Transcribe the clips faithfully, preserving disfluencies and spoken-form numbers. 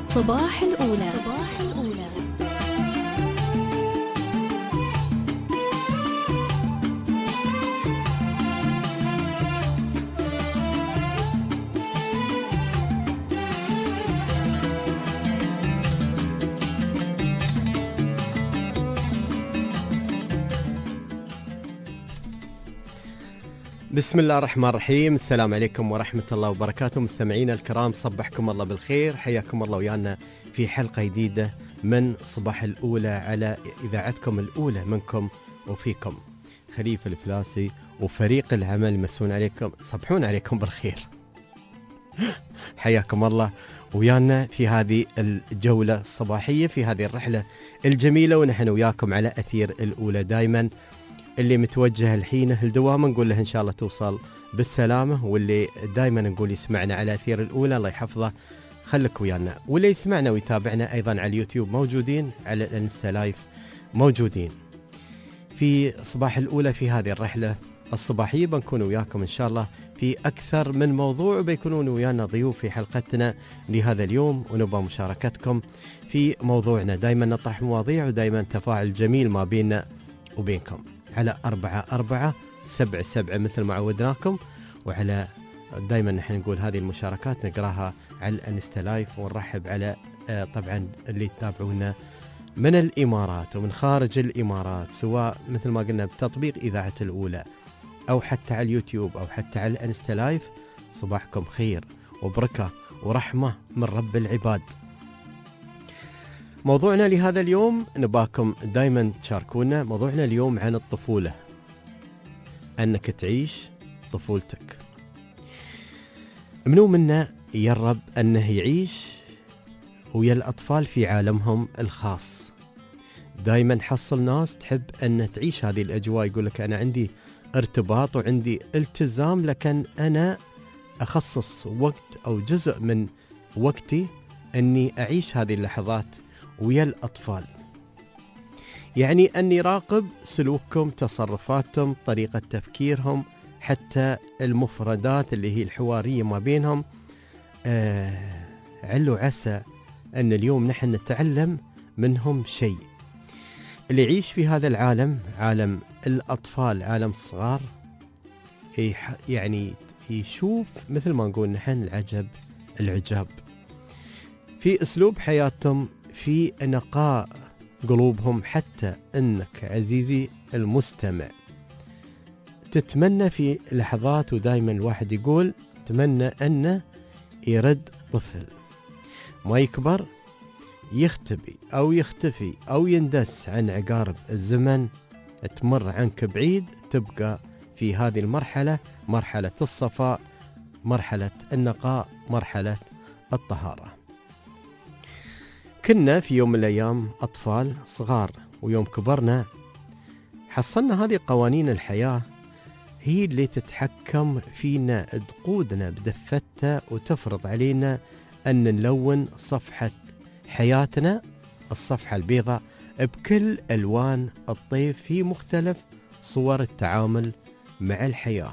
صباح الأولى. صباح الأولى. بسم الله الرحمن الرحيم. السلام عليكم ورحمة الله وبركاته. مستمعينا الكرام، صبحكم الله بالخير، حياكم الله ويانا في حلقة جديدة من صباح الأولى على إذاعتكم الأولى منكم وفيكم. خليفة الفلاسي وفريق العمل يمسون عليكم، صبحون عليكم بالخير. حياكم الله ويانا في هذه الجولة الصباحية، في هذه الرحلة الجميلة، ونحن وياكم على أثير الأولى دايما. اللي متوجه الحين الدوام نقول له إن شاء الله توصل بالسلامة، واللي دايما نقول يسمعنا على أثير الأولى الله يحفظه خلك ويانا، واللي يسمعنا ويتابعنا أيضا على اليوتيوب موجودين، على الانستا لايف موجودين. في صباح الأولى في هذه الرحلة الصباحية بنكون وياكم إن شاء الله في أكثر من موضوع، وبيكونون ويانا ضيوف في حلقتنا لهذا اليوم، ونبغى مشاركتكم في موضوعنا. دايما نطرح مواضيع ودايما تفاعل جميل ما بيننا وبينكم على أربعة أربعة سبعة سبعة مثل ما عودناكم، وعلى دايما نحن نقول هذه المشاركات نقراها على الانستا لايف، ونرحب على طبعا اللي يتابعونا من الإمارات ومن خارج الإمارات، سواء مثل ما قلنا بتطبيق إذاعة الأولى أو حتى على اليوتيوب أو حتى على الانستا لايف. صباحكم خير وبركة ورحمة من رب العباد. موضوعنا لهذا اليوم نباكم دايما تشاركونا. موضوعنا اليوم عن الطفولة، أنك تعيش طفولتك. منو منا يرب أنه يعيش ويا الأطفال في عالمهم الخاص؟ دايما حصل ناس تحب أن تعيش هذه الأجواء، يقول لك أنا عندي ارتباط وعندي التزام، لكن أنا أخصص وقت أو جزء من وقتي أني أعيش هذه اللحظات ويا الأطفال. يعني أني راقب سلوكهم، تصرفاتهم، طريقة تفكيرهم، حتى المفردات اللي هي الحوارية ما بينهم. آه علو عسى أن اليوم نحن نتعلم منهم شيء. اللي يعيش في هذا العالم، عالم الأطفال، عالم الصغار، يعني يشوف مثل ما نقول نحن العجب العجاب في أسلوب حياتهم، في نقاء قلوبهم، حتى أنك عزيزي المستمع تتمنى في لحظات، ودايما الواحد يقول تمنى أنه يرد طفل ما يكبر، يختبي أو يختفي أو يندس عن عقارب الزمن، تمر عنك بعيد، تبقى في هذه المرحلة، مرحلة الصفاء، مرحلة النقاء، مرحلة الطهارة. كنا في يوم من الأيام أطفال صغار، ويوم كبرنا حصلنا هذه قوانين الحياة هي اللي تتحكم فينا، تقودنا بدفتها وتفرض علينا أن نلون صفحة حياتنا، الصفحة البيضاء، بكل ألوان الطيف في مختلف صور التعامل مع الحياة.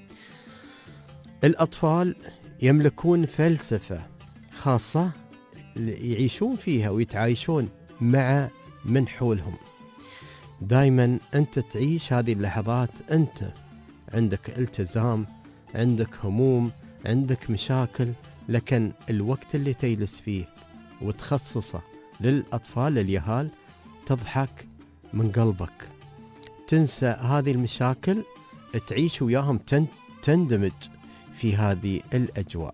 الأطفال يملكون فلسفة خاصة يعيشون فيها ويتعايشون مع من حولهم. دايما أنت تعيش هذه اللحظات، أنت عندك التزام، عندك هموم، عندك مشاكل، لكن الوقت اللي تجلس فيه وتخصصه للأطفال اليهال تضحك من قلبك، تنسى هذه المشاكل، تعيش وياهم، تندمج في هذه الأجواء.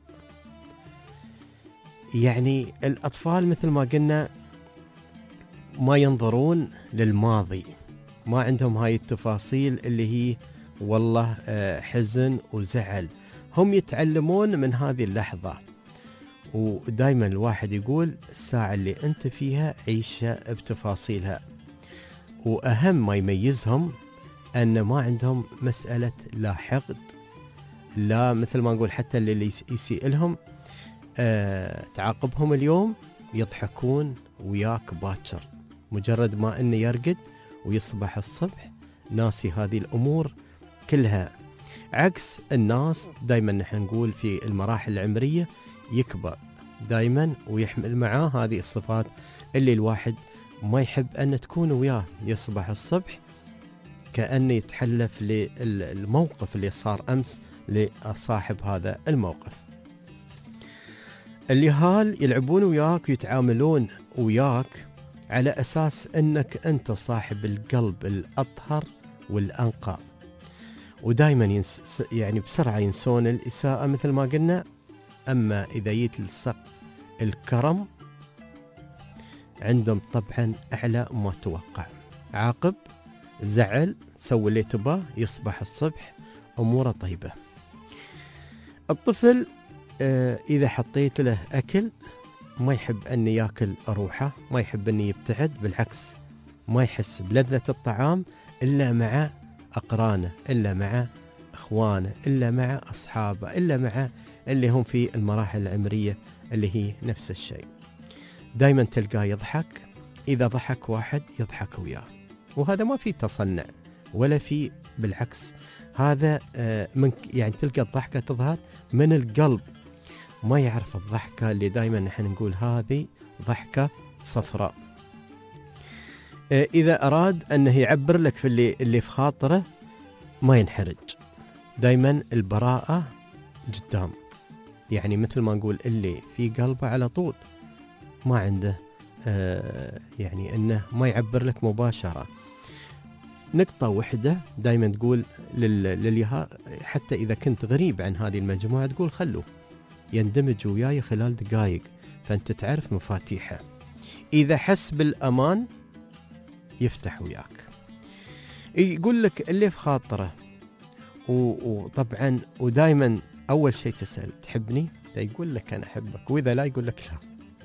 يعني الأطفال مثل ما قلنا ما ينظرون للماضي، ما عندهم هاي التفاصيل اللي هي والله حزن وزعل، هم يتعلمون من هذه اللحظة. ودايما الواحد يقول الساعة اللي أنت فيها عيشها بتفاصيلها. وأهم ما يميزهم أن ما عندهم مسألة لا حقد، لا مثل ما نقول حتى اللي يسيء لهم أه تعاقبهم اليوم يضحكون وياك باكر، مجرد ما أنه يرقد ويصبح الصبح ناسي هذه الأمور كلها. عكس الناس دايما نحن نقول في المراحل العمرية يكبر دايما ويحمل معاه هذه الصفات اللي الواحد ما يحب أن تكون وياه. يصبح الصبح كأنه يتحلف للموقف اللي صار أمس لصاحب هذا الموقف. اليهال يلعبون وياك ويتعاملون وياك على أساس أنك أنت صاحب القلب الأطهر والأنقى، ودايما ينس يعني بسرعة ينسون الإساءة مثل ما قلنا. أما إذا جيت لسقف الكرم عندهم طبعا أعلى ما توقع. عاقب زعل سوي اللي تباه، يصبح الصبح أموره طيبة. الطفل آه إذا حطيت له أكل ما يحب أن يأكل روحه، ما يحب أن يبتعد، بالعكس ما يحس بلذة الطعام إلا مع أقرانه، إلا مع أخوانه، إلا مع أصحابه، إلا مع اللي هم في المراحل العمرية اللي هي نفس الشيء. دايما تلقاه يضحك، إذا ضحك واحد يضحك وياه، وهذا ما في تصنع ولا في، بالعكس هذا آه من يعني تلقى الضحكة تظهر من القلب. ما يعرف الضحكة اللي دايما نحن نقول هذه ضحكة صفراء. آه إذا أراد أنه يعبر لك في اللي, اللي في خاطره ما ينحرج، دايما البراءة قدام، يعني مثل ما نقول اللي في قلبه على طول، ما عنده آه يعني أنه ما يعبر لك مباشرة. نقطة واحدة دايما تقول لليها، حتى إذا كنت غريب عن هذه المجموعة تقول خلوه يندمج وياي خلال دقائق، فأنت تعرف مفاتيحه. إذا حس بالأمان يفتح وياك، يقول لك اللي في خاطره. وطبعا ودايما أول شيء تسأل تحبني؟ يقول لك أنا أحبك، وإذا لا يقول لك لا.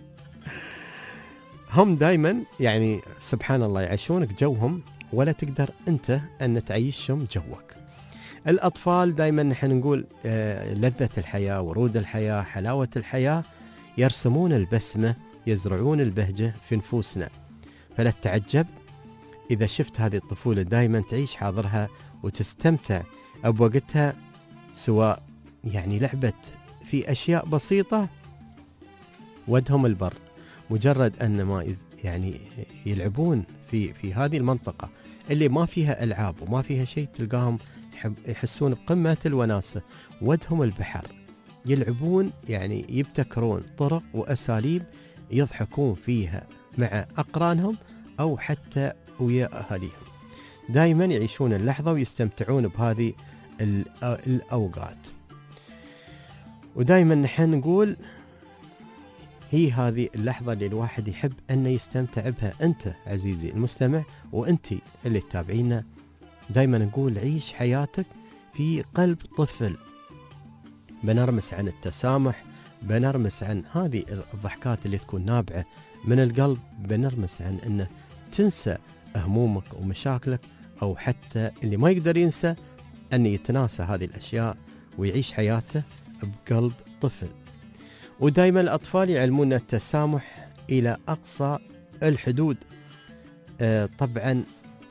هم دايما يعني سبحان الله يعيشونك جوهم، ولا تقدر أنت أن تعيشهم جوك. الأطفال دايما نحن نقول آه لذة الحياة، ورود الحياة، حلاوة الحياة، يرسمون البسمة، يزرعون البهجة في نفوسنا. فلا تتعجب إذا شفت هذه الطفولة دايما تعيش حاضرها وتستمتع بوقتها، سواء يعني لعبت في أشياء بسيطة ودهم البر، مجرد أن ما يعني يلعبون في في هذه المنطقة اللي ما فيها ألعاب وما فيها شيء، تلقاهم يحسون بقمة الوناسة، ودهم البحر، يلعبون يعني يبتكرون طرق وأساليب يضحكون فيها مع أقرانهم أو حتى ويا أهاليهم. دائما يعيشون اللحظة ويستمتعون بهذه الأوقات. ودائما نحن نقول هي هذه اللحظة اللي الواحد يحب أن يستمتع بها. أنت عزيزي المستمع وأنت اللي تتابعينا، دائما نقول عيش حياتك في قلب طفل. بنرمس عن التسامح، بنرمس عن هذه الضحكات اللي تكون نابعة من القلب، بنرمس عن أنه تنسى همومك ومشاكلك، أو حتى اللي ما يقدر ينسى أن يتناسى هذه الأشياء ويعيش حياته بقلب طفل. ودائما الأطفال يعلمون التسامح إلى أقصى الحدود. آه طبعا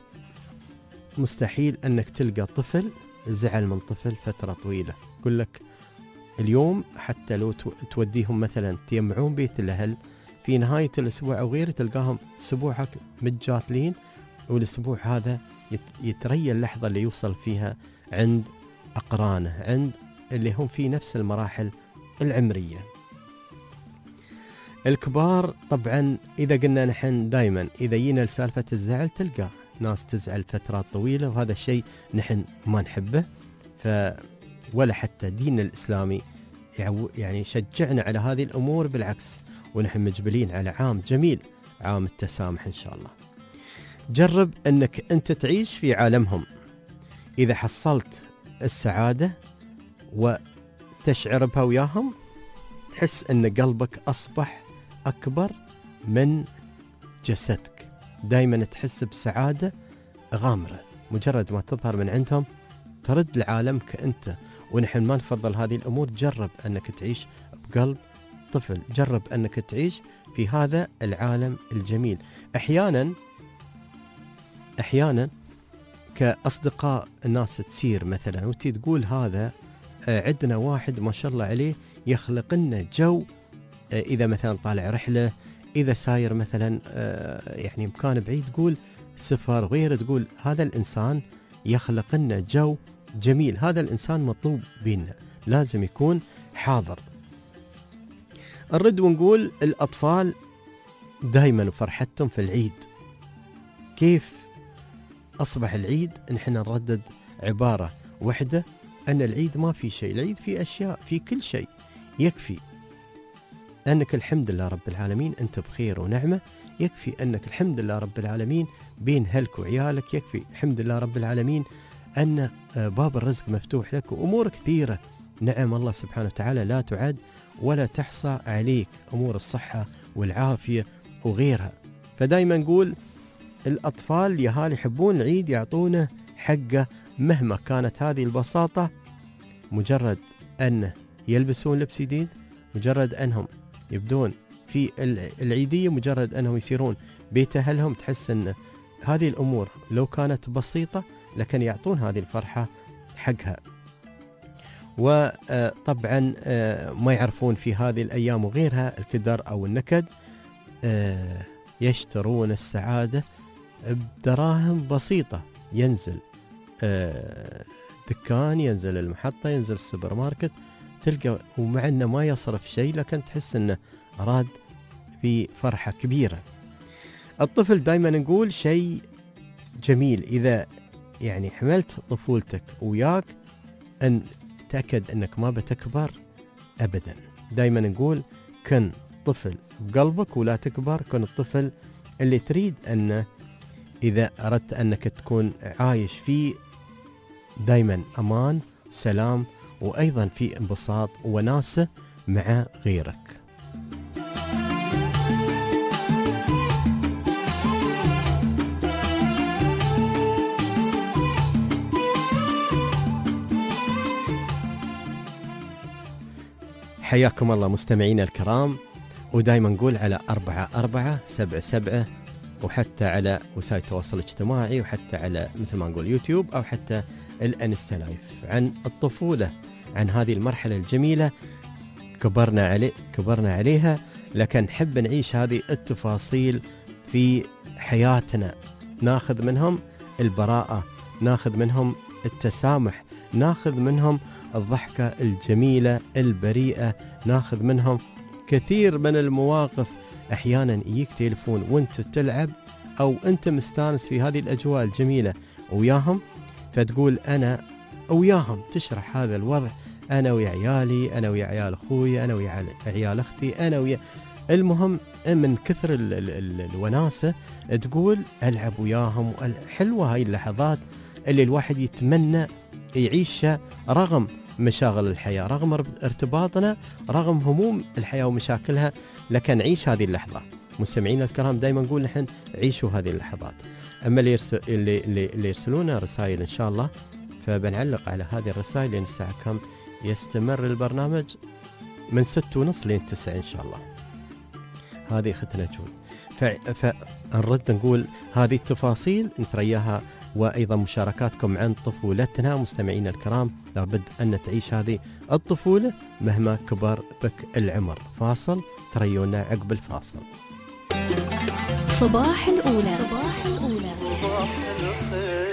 مستحيل أنك تلقى طفل زعل من طفل فترة طويلة. يقول لك اليوم حتى لو توديهم مثلا تجمعون بيت الأهل في نهاية الأسبوع أو غيره، تلقاهم أسبوعك متجاتلين، والأسبوع هذا يتريى اللحظة اللي يوصل فيها عند أقرانه، عند اللي هم في نفس المراحل العمرية. الكبار طبعا إذا قلنا نحن دايما إذا جينا لسالفة الزعل تلقى ناس تزعل فترات طويلة، وهذا الشيء نحن ما نحبه. ف ولا حتى دين الإسلامي يعني شجعنا على هذه الأمور، بالعكس، ونحن مجبلين على عام جميل، عام التسامح إن شاء الله. جرب أنك أنت تعيش في عالمهم. إذا حصلت السعادة وتشعر بها وياهم، تحس أن قلبك أصبح أكبر من جسدك. دايما تحس بسعادة غامرة مجرد ما تظهر من عندهم، ترد لعالمك أنت. ونحن ما نفضل هذه الأمور. جرب أنك تعيش بقلب طفل، جرب أنك تعيش في هذا العالم الجميل. أحيانا أحيانا كأصدقاء الناس تسير مثلا وتي تقول هذا عندنا واحد ما شاء الله عليه يخلق لنا جو آه، إذا مثلا طالع رحلة، إذا ساير مثلا آه، يعني مكان بعيد، تقول سفر غير، تقول هذا الإنسان يخلق لنا جو جميل، هذا الإنسان مطلوب بينا، لازم يكون حاضر. نرد ونقول الأطفال دايما فرحتهم في العيد. كيف أصبح العيد؟ نحن نردد عبارة واحدة، أن العيد ما في شيء، العيد في أشياء، في كل شيء. يكفي أنك الحمد لله رب العالمين أنت بخير ونعمة، يكفي أنك الحمد لله رب العالمين بين هلك وعيالك، يكفي الحمد لله رب العالمين أن باب الرزق مفتوح لك، وأمور كثيرة نعم الله سبحانه وتعالى لا تعد ولا تحصى عليك، أمور الصحة والعافية وغيرها. فدايما نقول الأطفال يهال يحبون العيد، يعطونه حقه مهما كانت هذه البساطة، مجرد أن يلبسون لبس جديد، مجرد أنهم يبدون في العيدية، مجرد أنهم يسيرون بيت أهلهم، تحس أن هذه الأمور لو كانت بسيطة لكن يعطون هذه الفرحة حقها. وطبعا ما يعرفون في هذه الأيام وغيرها الكدر أو النكد، يشترون السعادة بدراهم بسيطة. ينزل دكان، ينزل المحطة، ينزل السوبر ماركت، تلقى ومع أنه ما يصرف شيء لكن تحس أنه أراد في فرحة كبيرة. الطفل دايما نقول شيء جميل، إذا يعني حملت طفولتك وياك أن تأكد أنك ما بتكبر أبدا. دايما نقول كن طفل بقلبك ولا تكبر، كن الطفل اللي تريد أن إذا أردت أنك تكون عايش في دايما أمان سلام، وأيضا في انبساط وناسة مع غيرك. حياكم الله مستمعينا الكرام، ودايما نقول على أربعة أربعة سبعة سبعة، وحتى على وسائل التواصل الاجتماعي، وحتى على مثل ما نقول يوتيوب أو حتى الانستا لايف، عن الطفولة، عن هذه المرحلة الجميلة كبرنا عليه كبرنا عليها، لكن نحب نعيش هذه التفاصيل في حياتنا، ناخذ منهم البراءة، ناخذ منهم التسامح، ناخذ منهم الضحكة الجميلة البريئة، ناخذ منهم كثير من المواقف. أحيانا يجيك تليفون وانت تلعب أو أنت مستانس في هذه الأجواء الجميلة وياهم، فتقول أنا وياهم، تشرح هذا الوضع، أنا ويا عيالي، أنا ويا عيال أخوي، أنا ويا عيال أختي، أنا ويا، المهم من كثر ال ال ال الوناسة تقول ألعب وياهم. حلوة هاي اللحظات اللي الواحد يتمنى يعيشها رغم مشاغل الحياة، رغم ارتباطنا، رغم هموم الحياة ومشاكلها، لكن نعيش هذه اللحظة. مستمعين الكرام دايما نقول نحن عيشوا هذه اللحظات. أما اللي, يرسل اللي, اللي, اللي يرسلونا رسائل إن شاء الله فبنعلق على هذه الرسائل، لأن الساعة كم يستمر البرنامج؟ من ست ونص لين تسع إن شاء الله. هذه ختنا جود. فنرد نقول هذه التفاصيل نترياها، وأيضا مشاركاتكم عن طفولتنا. مستمعين الكرام لابد أن تعيش هذه الطفولة مهما كبر بك العمر. فاصل تريونا عقب الفاصل. صباح الأولى صباح الأولى صباح الخير.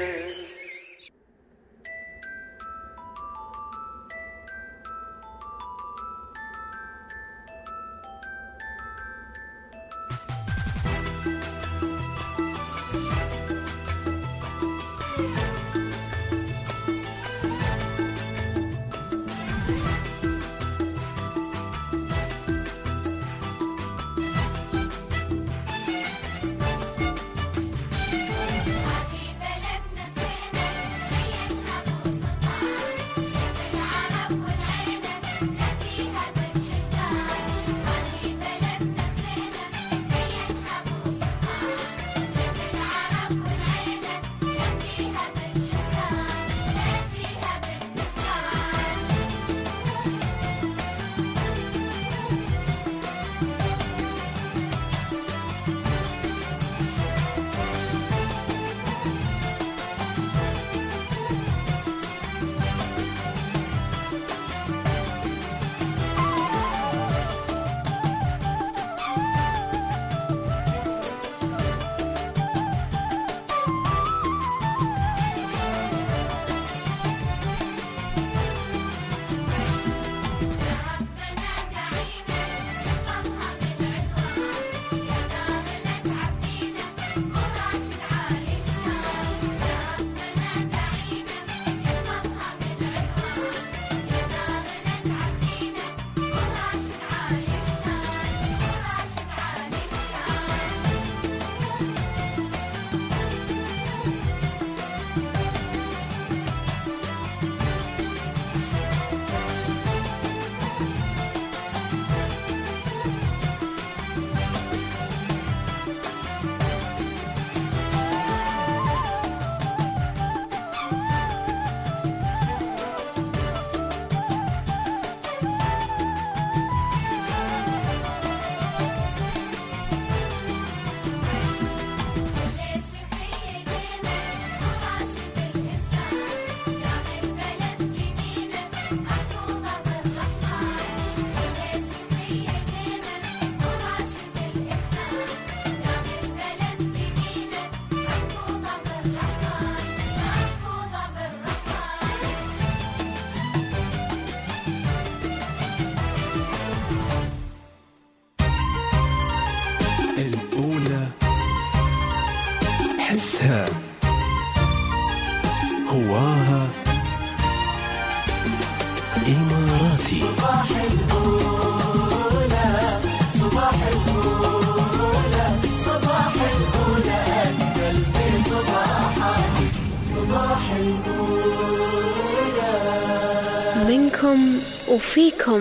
إماراتي. صباح الأولى صباح الأولى صباح الأولى أجمل في صباحك. صباح الأولى منكم وفيكم.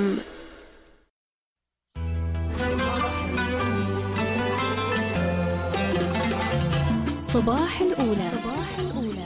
صباح الأولى صباح الأولى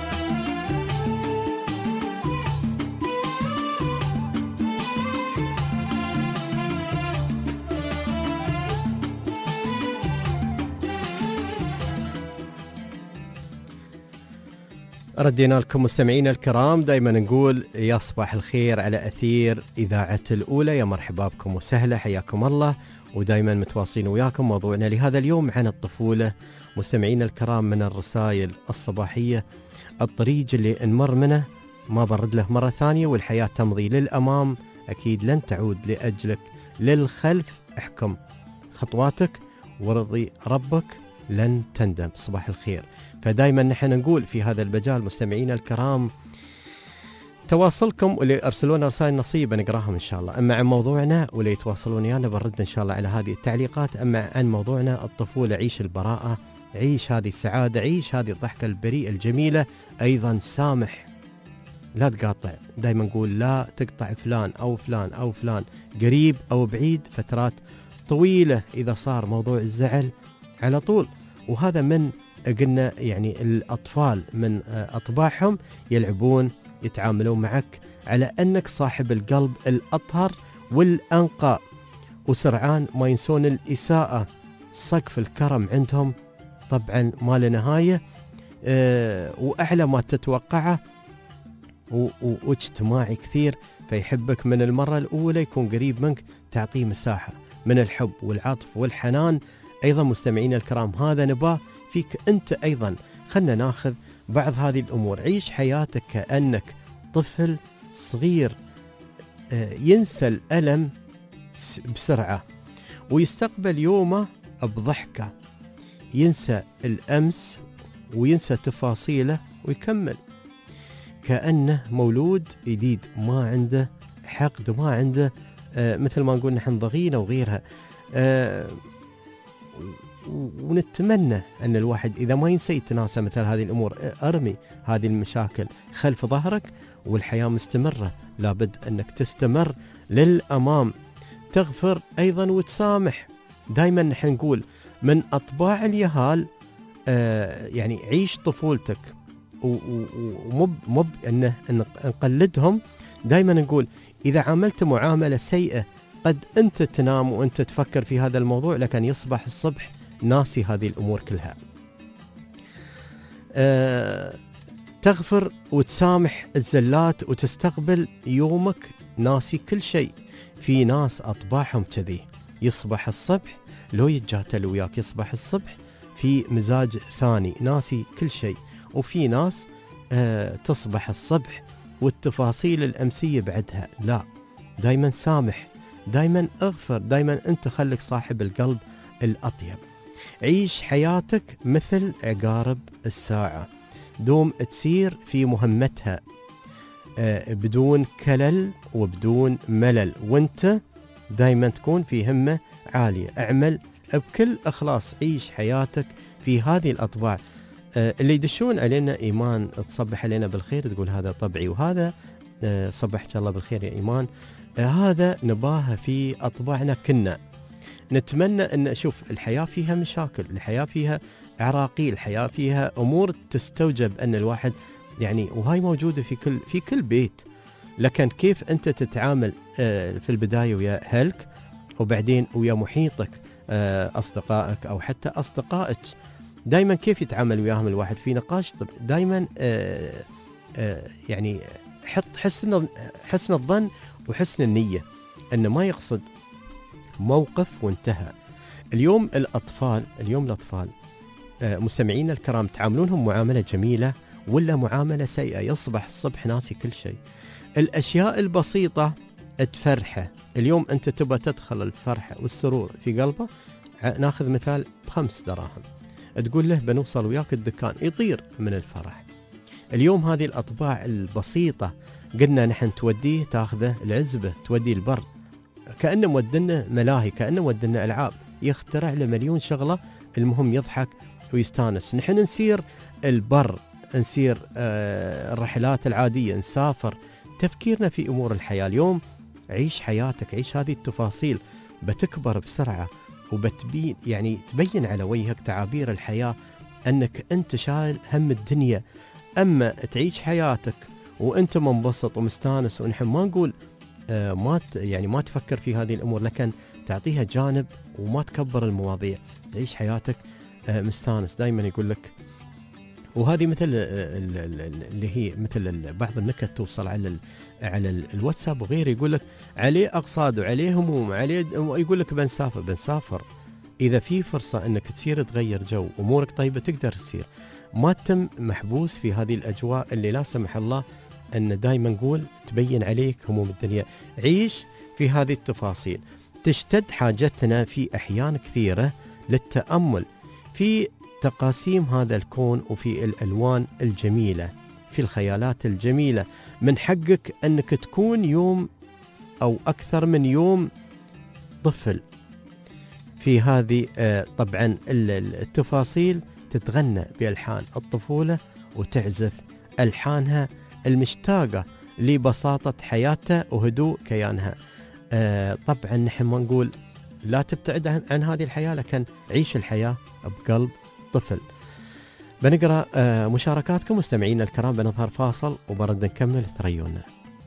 ردينا لكم مستمعينا الكرام، دائما نقول يا صباح الخير على أثير إذاعة الأولى. يا مرحبا بكم وسهلا، حياكم الله، ودائما متواصلين وياكم. موضوعنا لهذا اليوم عن الطفولة. مستمعينا الكرام، من الرسائل الصباحية: الطريق اللي نمر منه ما برد له مرة ثانية، والحياة تمضي للأمام، أكيد لن تعود لأجلك للخلف. احكم خطواتك ورضي ربك، لن تندم. صباح الخير. فدائما نحن نقول في هذا المجال مستمعينا الكرام، تواصلكم واللي ارسلونا رسائل نصيبه نقراهم ان شاء الله. اما عن موضوعنا واللي يتواصلون ويانا برد ان شاء الله على هذه التعليقات. اما عن موضوعنا الطفوله، عيش البراءه، عيش هذه السعاده، عيش هذه الضحكه البريئه الجميله. ايضا سامح، لا تقاطع. دائما نقول لا تقطع فلان او فلان او فلان، قريب او بعيد، فترات طويله اذا صار موضوع الزعل على طول. وهذا من قلنا يعني الأطفال من أطباعهم يلعبون يتعاملون معك على أنك صاحب القلب الأطهر والأنقى، وسرعان ما ينسون الإساءة. سقف الكرم عندهم طبعا ما له نهاية، أه وأعلى ما تتوقعه، واجتماعي كثير، فيحبك من المرة الأولى، يكون قريب منك، تعطيه مساحة من الحب والعطف والحنان. أيضا مستمعين الكرام، هذا نباه فيك أنت أيضا. خلنا ناخذ بعض هذه الأمور. عيش حياتك كأنك طفل صغير ينسى الألم بسرعة ويستقبل يومه بضحكة، ينسى الأمس وينسى تفاصيله ويكمل كأنه مولود جديد، ما عنده حقد وما عنده آه مثل ما نقول نحن ضغينة وغيرها. آه ونتمنى أن الواحد إذا ما ينسى يتناسى مثل هذه الأمور. أرمي هذه المشاكل خلف ظهرك، والحياة مستمرة، لابد أنك تستمر للأمام. تغفر أيضا وتسامح. دايما نحن نقول من أطباع اليهال آه يعني عيش طفولتك ومب مب أن نقلدهم. دايما نقول إذا عاملت معاملة سيئة قد أنت تنام وأنت تفكر في هذا الموضوع، لكن يصبح الصبح ناسي هذه الأمور كلها. أه تغفر وتسامح الزلات وتستقبل يومك ناسي كل شيء. في ناس أطباعهم كذي، يصبح الصبح لو يتجاتل وياك يصبح الصبح في مزاج ثاني ناسي كل شيء. وفي ناس أه تصبح الصبح والتفاصيل الأمسية بعدها لا. دايما سامح، دايما اغفر، دايما انت خليك صاحب القلب الأطيب. عيش حياتك مثل عقارب الساعة، دوم تسير في مهمتها آه بدون كلل وبدون ملل، وانت دايما تكون في همة عالية. اعمل بكل إخلاص، عيش حياتك في هذه الأطباع. آه اللي يدشون علينا إيمان تصبح علينا بالخير، تقول هذا طبعي، وهذا آه صبحك الله بالخير يا إيمان. آه هذا نباها في أطباعنا كنا. نتمنى أن شوف الحياة فيها مشاكل، الحياة فيها عراقيل، الحياة فيها أمور تستوجب أن الواحد يعني، وهاي موجودة في كل في كل بيت. لكن كيف أنت تتعامل آه في البداية ويا أهلك، وبعدين ويا محيطك آه أصدقائك أو حتى أصدقائك، دايما كيف يتعامل وياهم الواحد في نقاش. دايما آه آه يعني حط حسن حسن الظن وحسن النية، أن ما يقصد موقف وانتهى. اليوم الأطفال اليوم الأطفال آه مستمعين الكرام تعاملونهم معاملة جميلة ولا معاملة سيئة؟ يصبح الصبح ناسي كل شيء. الأشياء البسيطة تفرحه. اليوم أنت تبى تدخل الفرحة والسرور في قلبه، ناخذ مثال بخمس دراهم، تقول له بنوصل وياك الدكان، يطير من الفرح. اليوم هذه الأطباع البسيطة قلنا نحن توديه تاخذه العزبة، توديه البر، كأنه مودنا ملاهي، كأنه مودنا ألعاب، يخترع له مليون شغلة، المهم يضحك ويستانس. نحن نسير البر، نسير آه الرحلات العادية، نسافر، تفكيرنا في أمور الحياة. اليوم عيش حياتك، عيش هذه التفاصيل، بتكبر بسرعة وبتبين يعني تبين على وجهك تعابير الحياة أنك أنت شايل هم الدنيا. أما تعيش حياتك وأنت منبسط ومستانس، ونحن ما نقول آه ما يعني ما تفكر في هذه الأمور، لكن تعطيها جانب وما تكبر المواضيع، تعيش حياتك آه مستانس. دائما يقول لك، وهذه مثل اللي هي مثل بعض النكت توصل على على الواتساب وغيره، يقول لك عليه أقصاد وعليه هموم، عليه يقول لك بنسافر بنسافر إذا في فرصة أنك تصير تغير جو، أمورك طيبة، تقدر تصير، ما تم محبوس في هذه الأجواء اللي لا سمح الله أن دائما نقول تبين عليك هموم الدنيا. عيش في هذه التفاصيل. تشتد حاجتنا في أحيان كثيرة للتأمل في تقاسيم هذا الكون وفي الألوان الجميلة، في الخيالات الجميلة. من حقك أنك تكون يوم أو أكثر من يوم طفل في هذه آه طبعا التفاصيل، تتغنى بألحان الطفولة وتعزف ألحانها المشتاقة لبساطة حياتها وهدوء كيانها. آه طبعا نحن ما نقول لا تبتعد عن, عن هذه الحياة، لكن عيش الحياة بقلب طفل. بنقرأ آه مشاركاتكم مستمعينا الكرام، بنظهر فاصل وبرد نكمل، تريونا.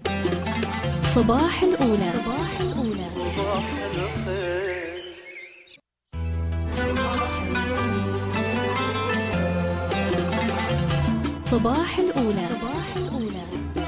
صباح الأولى. صباح الأولى. صباح الأولى. صباح الأولى.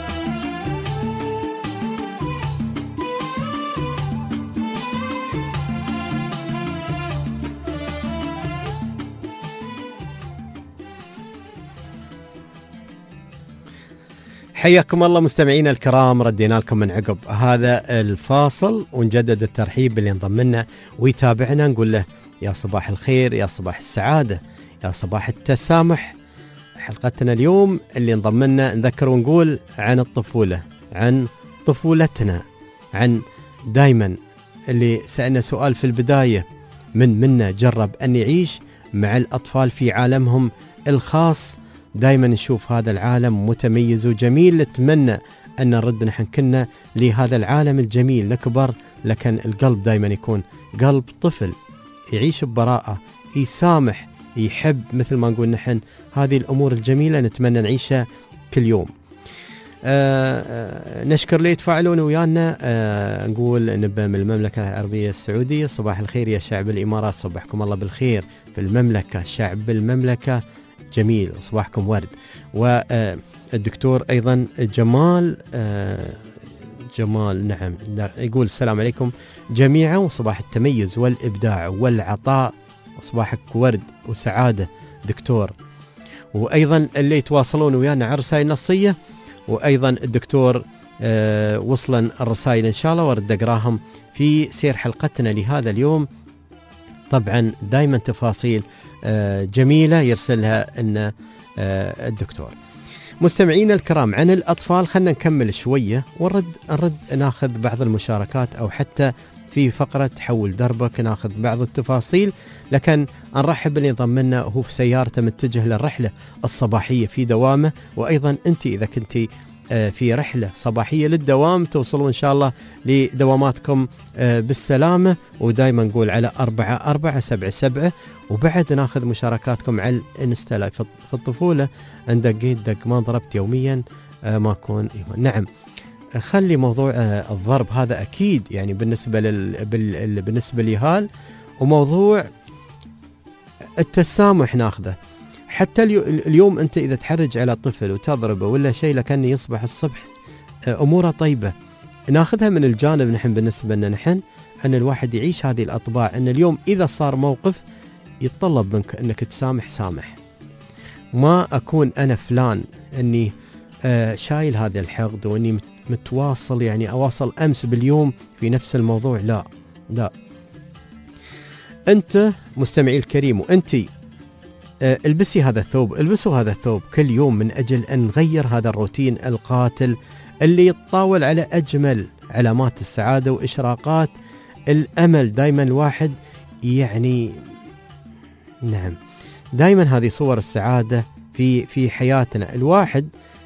حياكم الله مستمعينا الكرام، ردينا لكم من عقب هذا الفاصل ونجدد الترحيب باللي انضم لنا ويتابعنا، نقول له يا صباح الخير، يا صباح السعادة، يا صباح التسامح. حلقتنا اليوم اللي انضم لنا نذكر ونقول عن الطفولة، عن طفولتنا، عن دايما اللي سألنا سؤال في البداية، من منا جرب أن يعيش مع الأطفال في عالمهم الخاص؟ دايما نشوف هذا العالم متميز وجميل، نتمنى أن نرد نحن كنا لهذا العالم الجميل، نكبر لكن القلب دايما يكون قلب طفل، يعيش ببراءة، يسامح، يحب، مثل ما نقول نحن هذه الأمور الجميلة نتمنى نعيشها كل يوم. آه آه نشكر لي يتفاعلون ويانا. آه نقول نبى من المملكة العربية السعودية، صباح الخير يا شعب الإمارات، صبحكم الله بالخير في المملكة، شعب المملكة جميل، صباحكم ورد. والدكتور أيضا جمال آه جمال نعم يقول السلام عليكم جميعا، وصباح التميز والإبداع والعطاء، صباحك ورد وسعادة دكتور. وأيضا اللي يتواصلون ويانا على رسائل نصية، وأيضا الدكتور آه وصلا الرسائل إن شاء الله ورد أقراهم في سير حلقتنا لهذا اليوم. طبعا دائما تفاصيل آه جميلة يرسلها لنا آه الدكتور. مستمعين الكرام، عن الأطفال خلنا نكمل شوية ونرد نرد ناخذ بعض المشاركات، أو حتى في فقرة حول دربك ناخذ بعض التفاصيل، لكن نرحب باللي انضم لنا وهو في سيارته متجه للرحلة الصباحية في دوامه. وأيضا أنت إذا كنت في رحلة صباحية للدوام توصلوا إن شاء الله لدواماتكم بالسلامة. ودائما نقول على أربعة أربعة سبعة سبعة، وبعد ناخذ مشاركاتكم على الانستا لايف. في الطفولة عندك قيد دق ما ضربت يوميا ما أكون نعم. خلي موضوع الضرب هذا أكيد يعني بالنسبة لل... بال... بالنسبة لهال، وموضوع التسامح ناخذه. حتى اليوم أنت إذا تحرج على طفل وتضربه ولا شيء لكن يصبح الصبح أموره طيبة، ناخذها من الجانب نحن بالنسبة لنا نحن أن الواحد يعيش هذه الأطباع، أن اليوم إذا صار موقف يتطلب منك أنك تسامح سامح، ما أكون أنا فلان أني آه شايل هذا الحقد وأني متواصل يعني أواصل أمس باليوم في نفس الموضوع. لا لا، أنت مستمعي الكريم وأنت آه البسي هذا الثوب، البسوا هذا الثوب كل يوم من أجل أن نغير هذا الروتين القاتل اللي يتطاول على أجمل علامات السعادة وإشراقات الأمل. دايما الواحد يعني نعم دايما هذه صور السعادة في في حياتنا. الواحد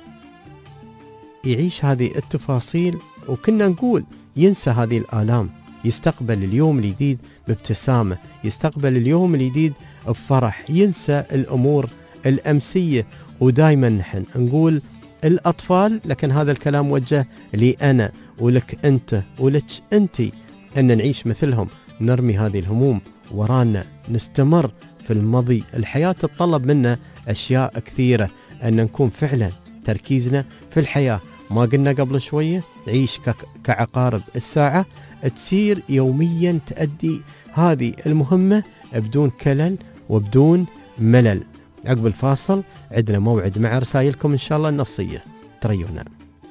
يعيش هذه التفاصيل وكنا نقول ينسى هذه الآلام، يستقبل اليوم الجديد بابتسامة، يستقبل اليوم الجديد بفرح، ينسى الأمور الأمسية. ودايما نحن نقول الأطفال، لكن هذا الكلام موجه لي أنا ولك أنت ولك أنت، أن نعيش مثلهم، نرمي هذه الهموم ورانا، نستمر في الماضي. الحياة تتطلب منا أشياء كثيرة، أن نكون فعلا تركيزنا في الحياة. ما قلنا قبل شوية عيش كعقارب الساعة، تسير يوميا تأدي هذه المهمة بدون كلل وبدون ملل. عقب الفاصل عندنا موعد مع رسائلكم إن شاء الله النصية. تريونا.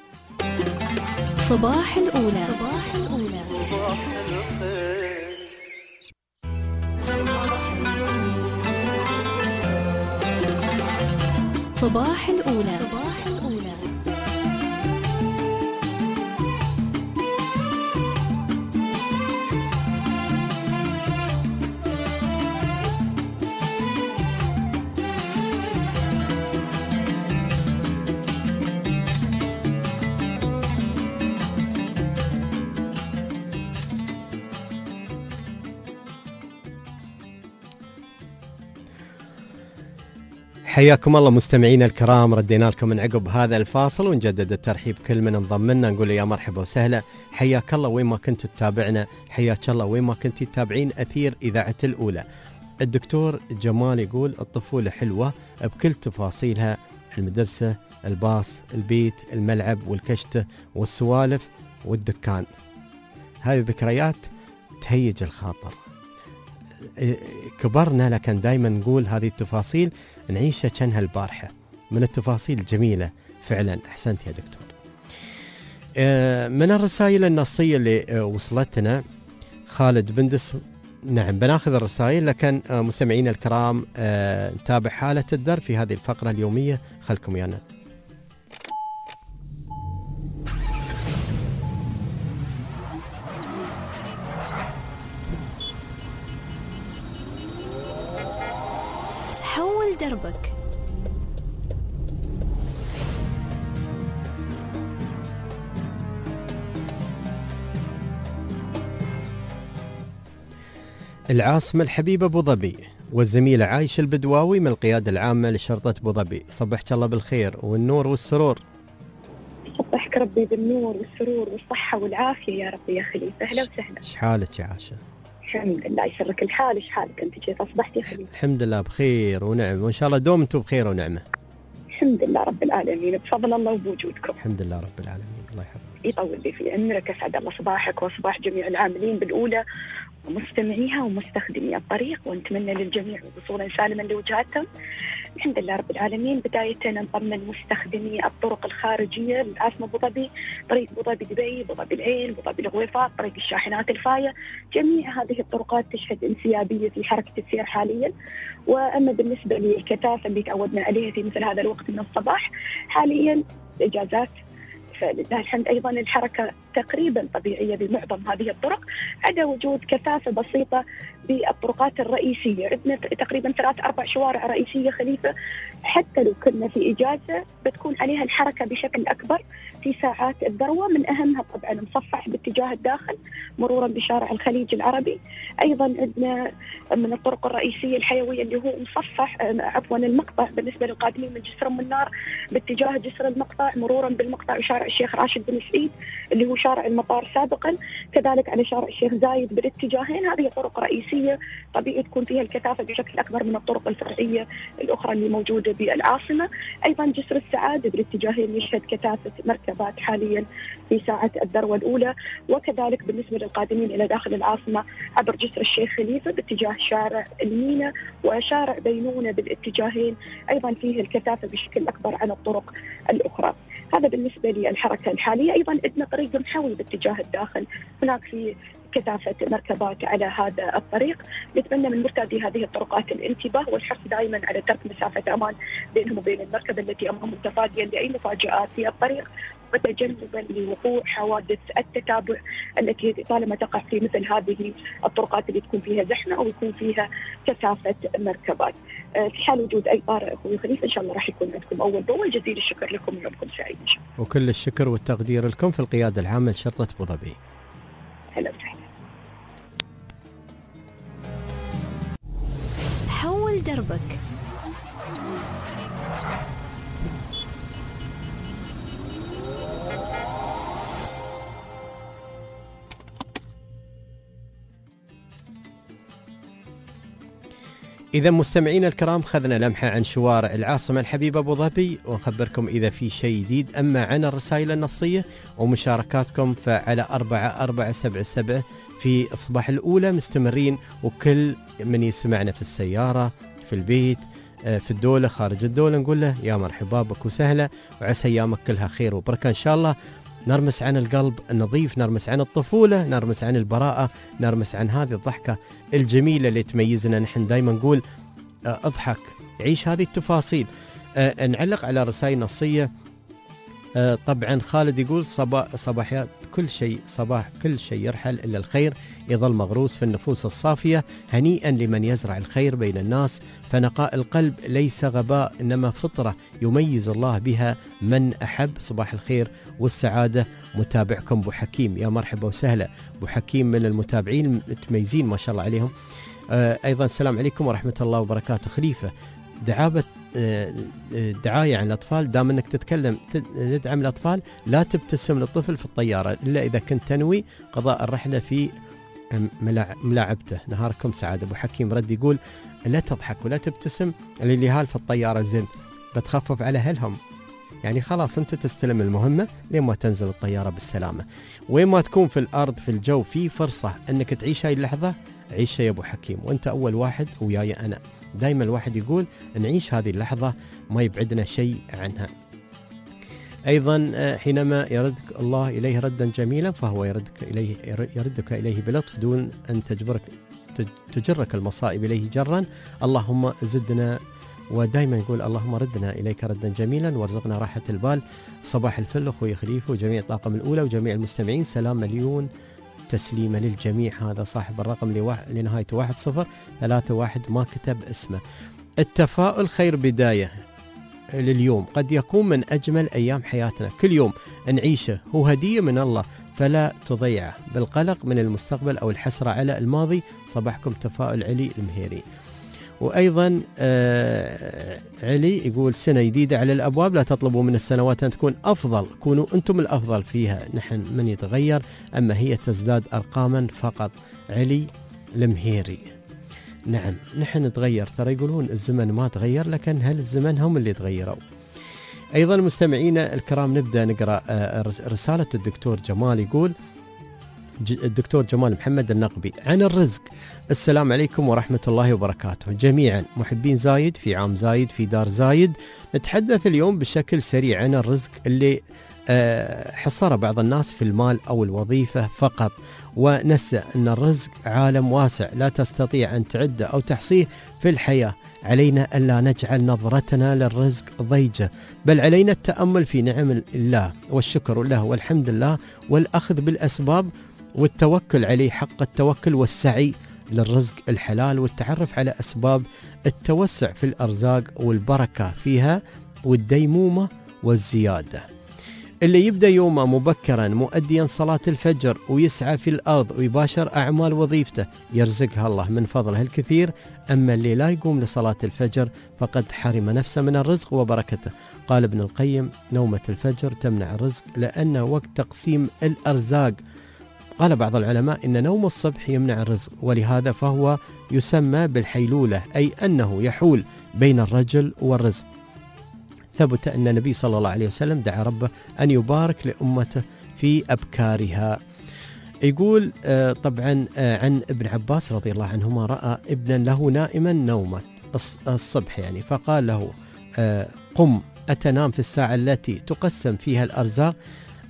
صباح الأولى. صباح الأولى. صباح الأولى. صباح الأولى. حياكم الله مستمعينا الكرام، ردينا لكم من عقب هذا الفاصل ونجدد الترحيب كل من انضم لنا، نقول يا مرحبا وسهلا، حياك الله وين ما كنت تتابعنا، حياك الله وين ما كنت تتابعين أثير إذاعة الأولى. الدكتور جمال يقول الطفولة حلوة بكل تفاصيلها، المدرسة، الباص، البيت، الملعب والكشتة والسوالف والدكان، هذه ذكريات تهيج الخاطر. كبرنا لكن دائما نقول هذه التفاصيل نعيشها كأنها البارحة، من التفاصيل الجميلة فعلا. أحسنت يا دكتور. من الرسائل النصية اللي وصلتنا خالد بندس، نعم بناخذ الرسائل، لكن مستمعين الكرام نتابع حالة الدرب في هذه الفقرة اليومية، خلكم ويانا. حول دربك. العاصمة الحبيبة أبو ظبي، والزميلة عايشة البدواوي من القيادة العامة لشرطة أبو ظبي. صبحك الله بالخير والنور والسرور. صبحك ربي بالنور والسرور والصحة والعافية يا ربي يا خليفة. أهلا وسهلا. ايش حالك يا عاشة؟ الحمد لله يسرك الحال. ايش حالك انت؟ كيف اصبحتي يا خليفة؟ الحمد لله بخير ونعم، وان شاء الله دوم انتم بخير ونعمة. الحمد لله رب العالمين، بفضل الله وبوجودكم. الحمد لله رب العالمين، الله يحفظك. يطول لي في عمرك، اسعد الله صباحك وصباح جميع العاملين بالاولى ومستمعيها ومستخدمي الطريق، ونتمنى للجميع وصولا سالما لوجهاتهم. الحمد لله رب العالمين. بداية نطمن مستخدمي الطرق الخارجية للعاصمة أبو ظبي، طريق أبو ظبي دبي، أبو ظبي العين، أبو ظبي الغويفات، طريق الشاحنات الفاية، جميع هذه الطرقات تشهد انسيابية في حركة السير حاليا. وأما بالنسبة للكثافة اللي تعودنا عليها في مثل هذا الوقت من الصباح، حاليا إجازات فلله الحمد أيضا الحركة تقريبا طبيعية بمعظم هذه الطرق، عدا وجود كثافة بسيطة بالطرقات الرئيسية. عندنا تقريبا ثلاث أربع شوارع رئيسية خليفة، حتى لو كنا في إجازة بتكون عليها الحركة بشكل أكبر في ساعات الذروة. من أهمها طبعا مصفح باتجاه الداخل مرورا بشارع الخليج العربي. أيضا عندنا من الطرق الرئيسية الحيوية اللي هو مصفح عفوا المقطع بالنسبة للقادمين من جسر أم النار باتجاه جسر المقطع مرورا بالمقطع وشارع الشيخ راشد بن سعيد اللي هو شارع المطار سابقا، كذلك على شارع الشيخ زايد بالاتجاهين. هذه طرق رئيسية طبيعي تكون فيها الكثافة بشكل أكبر من الطرق الفرعية الأخرى اللي موجودة بالعاصمة. أيضا جسر السعادة بالاتجاهين يشهد كثافة مركبات حاليا في ساعة الذروة الأولى، وكذلك بالنسبة للقادمين إلى داخل العاصمة عبر جسر الشيخ خليفة باتجاه شارع المينا وشارع بينونة بالاتجاهين أيضا فيه الكثافة بشكل أكبر عن الطرق الأخرى. هذا بالنسبة للحركة الحالية. أيضا عندنا طريق محاوي باتجاه الداخل، هناك في كثافة مركبات على هذا الطريق. نتمنى من مرتادي هذه الطرقات الانتباه والحرص دائما على ترك مسافة أمان بينهم وبين المركبة التي أمامهم تفاديا لأي مفاجآت في الطريق، وتجنبا لوقوع حوادث التتابع التي طالما تقع في مثل هذه الطرقات اللي تكون فيها زحمة أو يكون فيها كثافة مركبات. في حال وجود أي طارئ أخوي خليفة إن شاء الله راح يكون عندكم أول بأول. جزيل الشكر لكم ويومكم سعيد إن شاء الله. وكل الشكر والتقدير لكم في القيادة العامة لشرطة أبو ظبي. هلا وسهلا. حول دربك. إذا مستمعينا الكرام خذنا لمحة عن شوارع العاصمة الحبيبة أبو ظبي، ونخبركم إذا في شيء جديد. أما عن الرسائل النصية ومشاركاتكم فعلى أربعة أربعة سبعة سبعة في الصباح الأولى مستمرين، وكل من يسمعنا في السيارة في البيت في الدولة خارج الدولة نقول له يا مرحبا بك وسهلا، وعسى أيامك كلها خير وبركة إن شاء الله. نرمس عن القلب النظيف، نرمس عن الطفولة، نرمس عن البراءة، نرمس عن هذه الضحكة الجميلة اللي تميزنا. نحن دايما نقول اه اضحك، عيش هذه التفاصيل. اه نعلق على رسائل نصية. اه طبعا خالد يقول صباح صباحيات كل شيء صباح كل شيء يرحل إلا الخير يظل مغروس في النفوس الصافية، هنيئا لمن يزرع الخير بين الناس، فنقاء القلب ليس غباء إنما فطرة يميز الله بها من أحب. صباح الخير والسعادة متابعكم أبو حكيم. يا مرحبا وسهلا أبو حكيم، من المتابعين المتميزين ما شاء الله عليهم. آه أيضا السلام عليكم ورحمة الله وبركاته. خليفة دعابة آه دعاية عن الأطفال، دام أنك تتكلم تدعم الأطفال لا تبتسم للطفل في الطيارة إلا إذا كنت تنوي قضاء الرحلة في ملاعبته. نهاركم سعادة. أبو حكيم رد يقول لا تضحك ولا تبتسم اللي هال في الطيارة زين بتخفف على أهلهم، يعني خلاص أنت تستلم المهمة لين ما تنزل الطيارة بالسلامة. وين ما تكون في الأرض في الجو في فرصة أنك تعيش هاي اللحظة عيشها يا أبو حكيم، وأنت أول واحد وياي أنا. دايما الواحد يقول نعيش هذه اللحظة ما يبعدنا شيء عنها. أيضا حينما يردك الله إليه ردا جميلا فهو يردك إليه يردك إليه بلطف دون أن تجبرك تجرك المصائب إليه جرا. اللهم زدنا، ودائما يقول اللهم ردنا إليك ردا جميلا وارزقنا راحة البال. صباح الفل أخوي خليفة وجميع الطاقم الأولى وجميع المستمعين، سلام مليون تسليمة للجميع. هذا صاحب الرقم لنهايته واحد صفر ثلاثة واحد ما كتب اسمه. التفاؤل خير بداية لليوم، قد يكون من أجمل أيام حياتنا، كل يوم نعيشه هو هدية من الله فلا تضيعه بالقلق من المستقبل أو الحسرة على الماضي. صباحكم تفاؤل علي المهيري. وأيضا آه علي يقول سنة جديدة على الأبواب، لا تطلبوا من السنوات أن تكون أفضل، كونوا أنتم الأفضل فيها، نحن من يتغير أما هي تزداد أرقاما فقط. علي المهيري. نعم نحن نتغير، ترى يقولون الزمن ما تغير لكن هل الزمن هم اللي تغيروا. أيضا مستمعينا الكرام نبدأ نقرأ آه رسالة الدكتور جمال. يقول الدكتور جمال محمد النقبي عن الرزق. السلام عليكم ورحمة الله وبركاته جميعا، محبين زايد في عام زايد في دار زايد. نتحدث اليوم بشكل سريع عن الرزق اللي حصر بعض الناس في المال أو الوظيفة فقط، ونسى أن الرزق عالم واسع لا تستطيع أن تعده أو تحصيه في الحياة. علينا ألا نجعل نظرتنا للرزق ضيجة، بل علينا التأمل في نعم الله والشكر له والحمد لله والأخذ بالأسباب والتوكل عليه حق التوكل، والسعي للرزق الحلال والتعرف على أسباب التوسع في الأرزاق والبركة فيها والديمومة والزيادة. اللي يبدأ يومه مبكرا مؤديا صلاة الفجر ويسعى في الأرض ويباشر أعمال وظيفته يرزقها الله من فضله الكثير، أما اللي لا يقوم لصلاة الفجر فقد حرم نفسه من الرزق وبركته. قال ابن القيم نومة الفجر تمنع الرزق لأنه وقت تقسيم الأرزاق. قال بعض العلماء إن نوم الصبح يمنع الرزق، ولهذا فهو يسمى بالحيلولة، أي أنه يحول بين الرجل والرزق. ثبت أن النبي صلى الله عليه وسلم دعا ربه أن يبارك لأمته في أبكارها. يقول آه طبعا آه عن ابن عباس رضي الله عنهما رأى ابنا له نائما نومة الصبح يعني، فقال له آه قم أتنام في الساعة التي تقسم فيها الأرزاق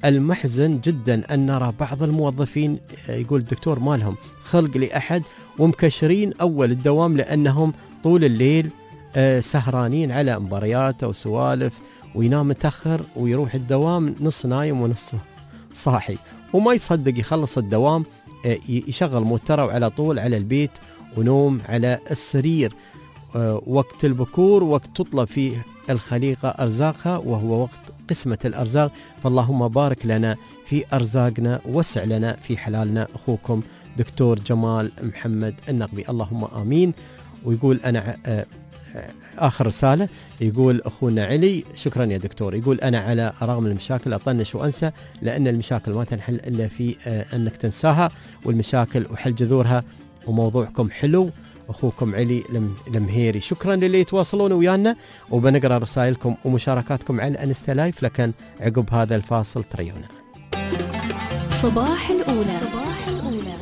المحزن جدا أن نرى بعض الموظفين يقول الدكتور ما لهم خلق لأحد ومكشرين أول الدوام لأنهم طول الليل سهرانين على مباريات أو سوالف، وينام متأخر ويروح الدوام نص نايم ونص صاحي، وما يصدق يخلص الدوام يشغل موتره وعلى طول على البيت ونوم على السرير. وقت البكور وقت تطلب فيه الخليقة أرزاقها، وهو وقت قسمة الأرزاق، فاللهم بارك لنا في أرزاقنا، وسع لنا في حلالنا. أخوكم دكتور جمال محمد النقبي، اللهم آمين. ويقول أنا آخر رسالة، يقول أخونا علي، شكرا يا دكتور، يقول أنا على رغم المشاكل أطنش وأنسى، لأن المشاكل ما تنحل إلا في أنك تنساها، والمشاكل وحل جذورها، وموضوعكم حلو. أخوكم علي المهيري، شكرا للي يتواصلون ويانا، وبنقرأ رسائلكم ومشاركاتكم على الانستا لايف، لكن عقب هذا الفاصل تريونا. صباح الأولى. صباح الأولى.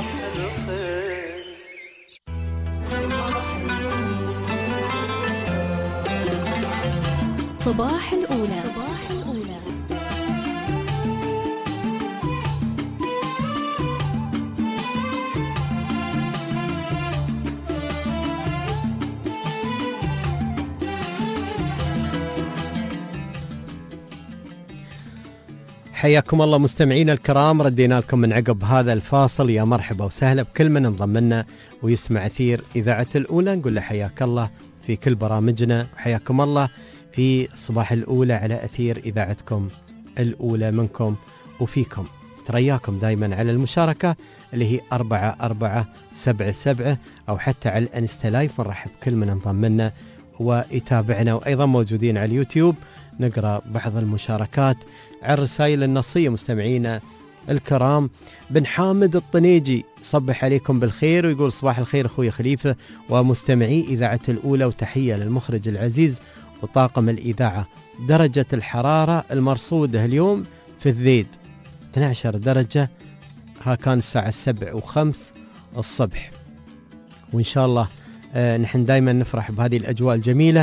صباح الأولى. صباح الأولى. حياكم الله مستمعينا الكرام، ردينا لكم من عقب هذا الفاصل. يا مرحبا وسهلا بكل من انضم لنا ويسمع أثير إذاعة الأولى، نقول له حياك الله في كل برامجنا، وحياكم الله في صباح الأولى على أثير إذاعتكم الأولى منكم وفيكم. ترياكم دايما على المشاركة اللي هي أربعة أربعة سبعة سبعة، أو حتى على الانستا لايف. نرحب كل من انضم لنا ويتابعنا، وأيضا موجودين على اليوتيوب نقرأ بعض المشاركات على الرسائل النصية. مستمعينا الكرام، بن حامد الطنيجي صبح عليكم بالخير، ويقول صباح الخير أخوي خليفة ومستمعي إذاعة الأولى، وتحية للمخرج العزيز وطاقم الإذاعة. درجة الحرارة المرصودة اليوم في الذيد اثنتي عشرة درجة، ها كان الساعة السبع وخمس الصبح، وإن شاء الله آه نحن دايما نفرح بهذه الأجواء الجميلة،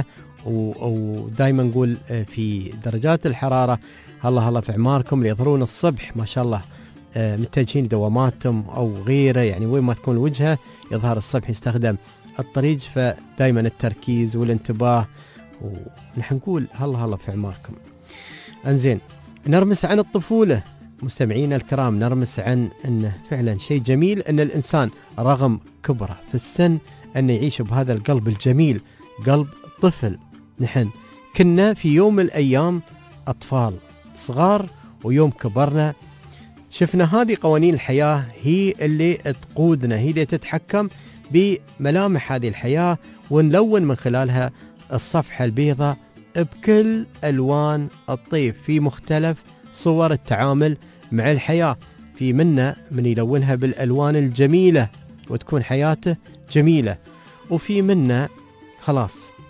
ودايما نقول آه في درجات الحرارة الله الله في عماركم اللي يظهرون الصبح ما شاء الله آه متجهين دواماتهم أو غيره، يعني وين ما تكون وجهه يظهر الصبح يستخدم الطريق، فدايما التركيز والانتباه، ونحن نقول هلا هلا في عماركم. انزين، نرمس عن الطفولة مستمعينا الكرام، نرمس عن أنه فعلا شيء جميل أن الإنسان رغم كبره في السن أنه يعيش بهذا القلب الجميل، قلب طفل. نحن كنا في يوم من الأيام أطفال صغار، ويوم كبرنا شفنا هذه قوانين الحياة هي اللي تقودنا، هي اللي تتحكم بملامح هذه الحياة، ونلون من خلالها الصفحة البيضاء بكل ألوان الطيف في مختلف صور التعامل مع الحياة. في منا من يلونها بالألوان الجميلة وتكون حياته جميلة، وفي منا خلاص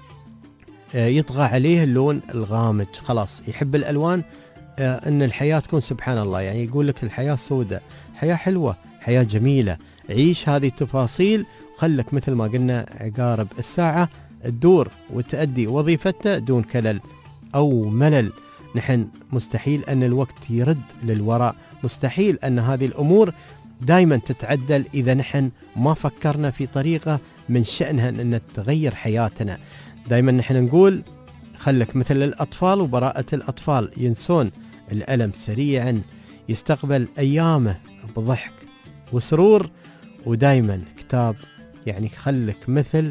يطغى عليه اللون الغامج، خلاص يحب الألوان، أن الحياة تكون سبحان الله، يعني يقول لك الحياة سوداء، حياة حلوة، حياة جميلة، عيش هذه التفاصيل، وخلك مثل ما قلنا عقارب الساعة تدور وتأدي وظيفتها دون كلل أو ملل. نحن مستحيل أن الوقت يرد للوراء، مستحيل أن هذه الأمور دائما تتعدل إذا نحن ما فكرنا في طريقة من شأنها أن تغير حياتنا. دائما نحن نقول خلك مثل الأطفال وبراءة الأطفال، ينسون الألم سريعا، يستقبل أيامه بضحك وسرور، ودائما كتاب يعني خلك مثل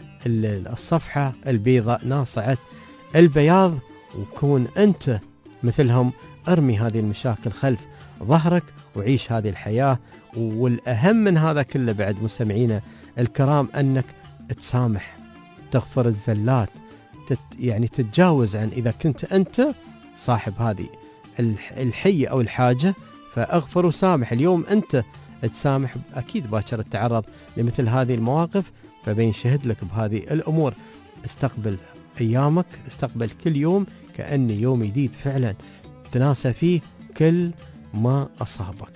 الصفحة البيضاء ناصعة البياض، وكون أنت مثلهم. ارمي هذه المشاكل خلف ظهرك وعيش هذه الحياة. والأهم من هذا كله بعد مستمعينا الكرام أنك تسامح، تغفر الزلات، تت يعني تتجاوز عن إذا كنت أنت صاحب هذه الحية أو الحاجة، فأغفر وسامح. اليوم أنت تسامح، أكيد باكر تتعرض لمثل هذه المواقف، فبينشهد لك بهذه الأمور. استقبل أيامك، استقبل كل يوم كأن يوم جديد فعلا تناسى فيه كل ما أصابك.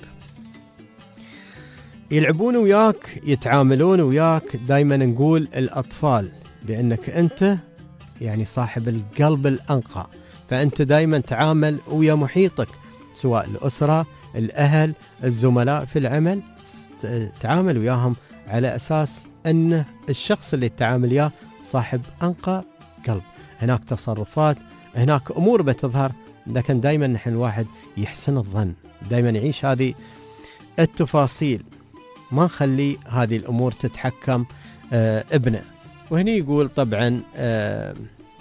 يلعبون وياك، يتعاملون وياك، دايما نقول الأطفال بأنك أنت يعني صاحب القلب الأنقى، فأنت دايما تعامل ويا محيطك سواء الأسرة، الأهل، الزملاء في العمل، تعامل وياهم على أساس أن الشخص اللي تتعامل وياه صاحب أنقى قلب. هناك تصرفات، هناك أمور بتظهر، لكن دائما نحن الواحد يحسن الظن، دائما يعيش هذه التفاصيل، ما نخلي هذه الأمور تتحكم آه ابنه. وهني يقول طبعا آه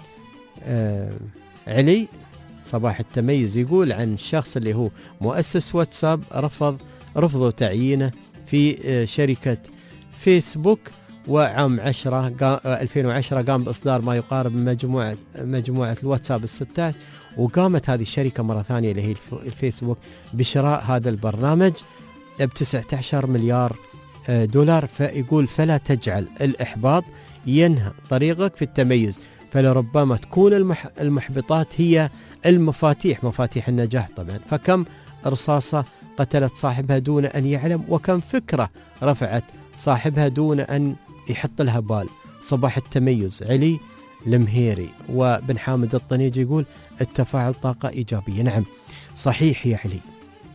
آه علي صباح التميز يقول عن الشخص اللي هو مؤسس واتساب رفض رفضوا تعيينه في آه شركة فيسبوك، وعام عشرة ألفين وعشرة قام بإصدار ما يقارب من مجموعة مجموعة الواتساب الستة عشر، وقامت هذه الشركة مرة ثانية اللي هي الفيسبوك بشراء هذا البرنامج ب تسعة عشر مليار دولار. فيقول فلا تجعل الإحباط ينهى طريقك في التميز، فلربما تكون المح المحبطات هي المفاتيح، مفاتيح النجاح طبعا. فكم رصاصة قتلت صاحبها دون أن يعلم، وكم فكرة رفعت صاحبها دون أن يحط لها بال. صباح التميز علي المهيري. وبن حامد الطنيجي يقول التفاعل طاقة إيجابية. نعم صحيح يا علي،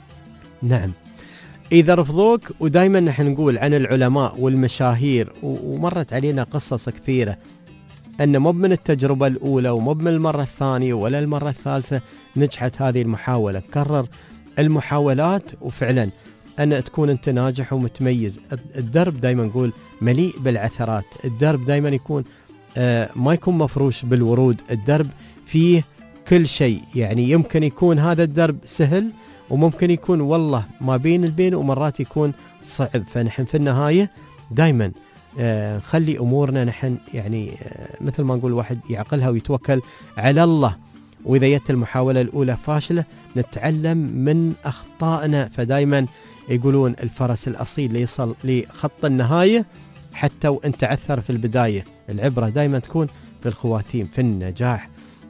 نعم إذا رفضوك. ودائما نحن نقول عن العلماء والمشاهير، ومرت علينا قصص كثيرة أن مو من التجربة الأولى ومو من المرة الثانية ولا المرة الثالثة نجحت هذه المحاولة. كرر المحاولات وفعلا أن تكون أنت ناجح ومتميز. الدرب دائما نقول مليء بالعثرات، الدرب دائما يكون آه ما يكون مفروش بالورود، الدرب فيه كل شيء. يعني يمكن يكون هذا الدرب سهل، وممكن يكون والله ما بين البين، ومرات يكون صعب. فنحن في النهاية دائما آه نخلي أمورنا نحن يعني آه مثل ما نقول واحد يعقلها ويتوكل على الله. وإذا جت المحاولة الأولى فاشلة نتعلم من أخطائنا. فدائما يقولون الفرس الأصيل ليصل لخط النهاية حتى وإن تعثر في البداية. العبرة دائما تكون في الخواتيم، في النجاح.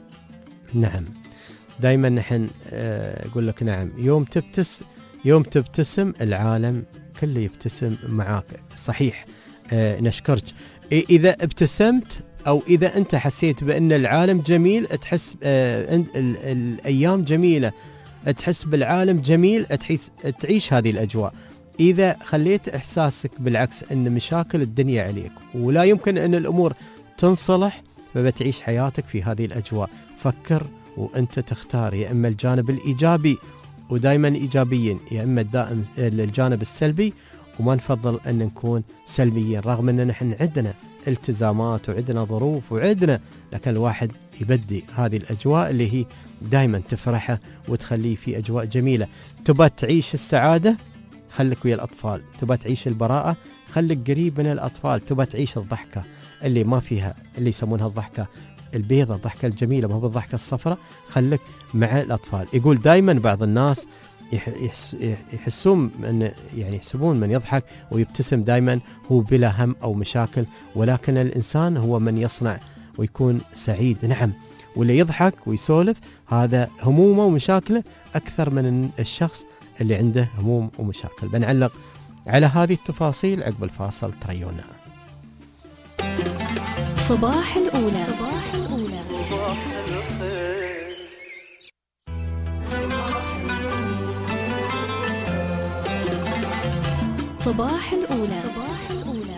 نعم دائما نحن أقول لك نعم يوم تبتس يوم تبتسم العالم كله يبتسم معاك. صحيح أه نشكرك. إذا ابتسمت أو إذا أنت حسيت بأن العالم جميل تحس أه ال ال الأيام جميلة، تحس بالعالم جميل، تحس تعيش هذه الأجواء. إذا خليت إحساسك بالعكس أن مشاكل الدنيا عليك ولا يمكن أن الأمور تنصلح، فبتعيش حياتك في هذه الأجواء. فكر وأنت تختار، يا إما الجانب الإيجابي ودائما إيجابيين، يا إما الدائم الجانب السلبي، وما نفضل أن نكون سلبيين رغم أن نحن عندنا التزامات وعندنا ظروف وعندنا، لكن الواحد يبدي هذه الأجواء اللي هي دائما تفرحه وتخليه في أجواء جميلة. تبى تعيش السعادة خلك ويا الأطفال، تبى تعيش البراءة خلك قريب من الأطفال، تبى تعيش الضحكة اللي ما فيها اللي يسمونها الضحكة البيضة، الضحكة الجميلة ما هو بالضحكة الصفراء، خلك مع الأطفال. يقول دائما بعض الناس يحس يحسون من يعني يحسبون من يضحك ويبتسم دائما هو بلا هم أو مشاكل، ولكن الإنسان هو من يصنع ويكون سعيد. نعم، واللي يضحك ويسولف هذا همومه ومشاكله أكثر من الشخص اللي عنده هموم ومشاكل. بنعلق على هذه التفاصيل عقب الفاصل، تريونا. صباح الأولى. صباح الأولى. صباح الأولى. صباح الأولى.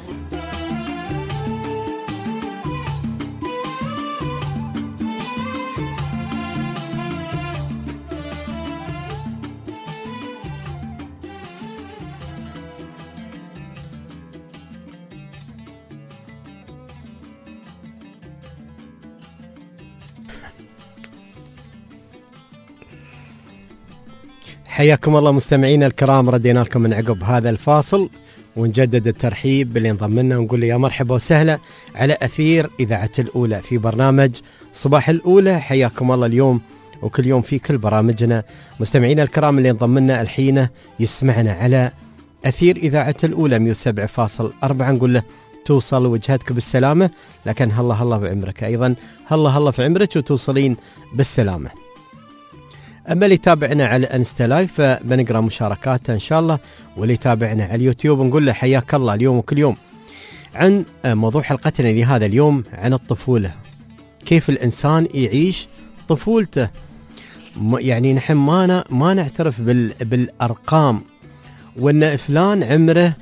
حياكم الله مستمعينا الكرام، ردينا لكم من عقب هذا الفاصل ونجدد الترحيب باللي انضم لنا ونقول له يا مرحبا وسهلا على أثير إذاعة الأولى في برنامج صباح الأولى. حياكم الله اليوم وكل يوم في كل برامجنا. مستمعينا الكرام اللي انضم لنا الحين يسمعنا على أثير إذاعة الأولى مئة وسبعة فاصلة أربعة، نقول له توصل وجهتك بالسلامة، لكن هلا هلا بعمرك أيضا، هلا هلا في عمرك وتوصلين بالسلامة. أما اللي يتابعنا على انستا لايف فبنقرأ مشاركاته إن شاء الله، واللي يتابعنا على اليوتيوب نقول له حياك الله اليوم وكل يوم. عن موضوع حلقتنا لهذا اليوم عن الطفولة، كيف الإنسان يعيش طفولته. يعني نحن ما ما نعترف بال بالارقام، وان فلان عمره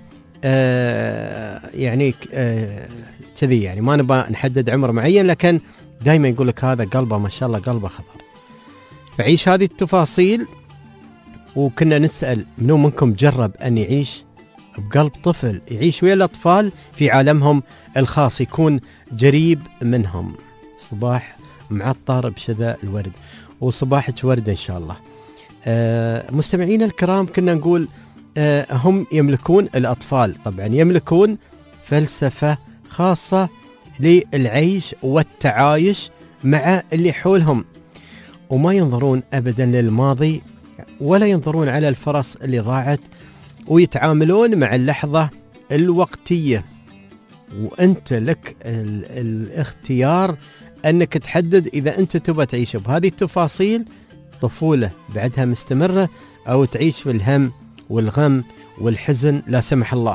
آه يعني كذي آه يعني ما نبغى نحدد عمر معين، لكن دائما يقول لك هذا قلبه ما شاء الله قلبه خضر. فعيش هذه التفاصيل. وكنا نسأل منو منكم جرب أن يعيش بقلب طفل، يعيش ويا الأطفال في عالمهم الخاص، يكون جريب منهم. صباح معطر بشذا الورد، وصباحك ورد إن شاء الله. آه مستمعين الكرام، كنا نقول آه هم يملكون الأطفال، طبعا يملكون فلسفة خاصة للعيش والتعايش مع اللي حولهم، وما ينظرون أبدا للماضي ولا ينظرون على الفرص اللي ضاعت، ويتعاملون مع اللحظة الوقتية. وأنت لك ال الاختيار أنك تحدد إذا أنت تبغى تعيش بهذه التفاصيل طفولة بعدها مستمرة، أو تعيش في الهم والغم والحزن لا سمح الله.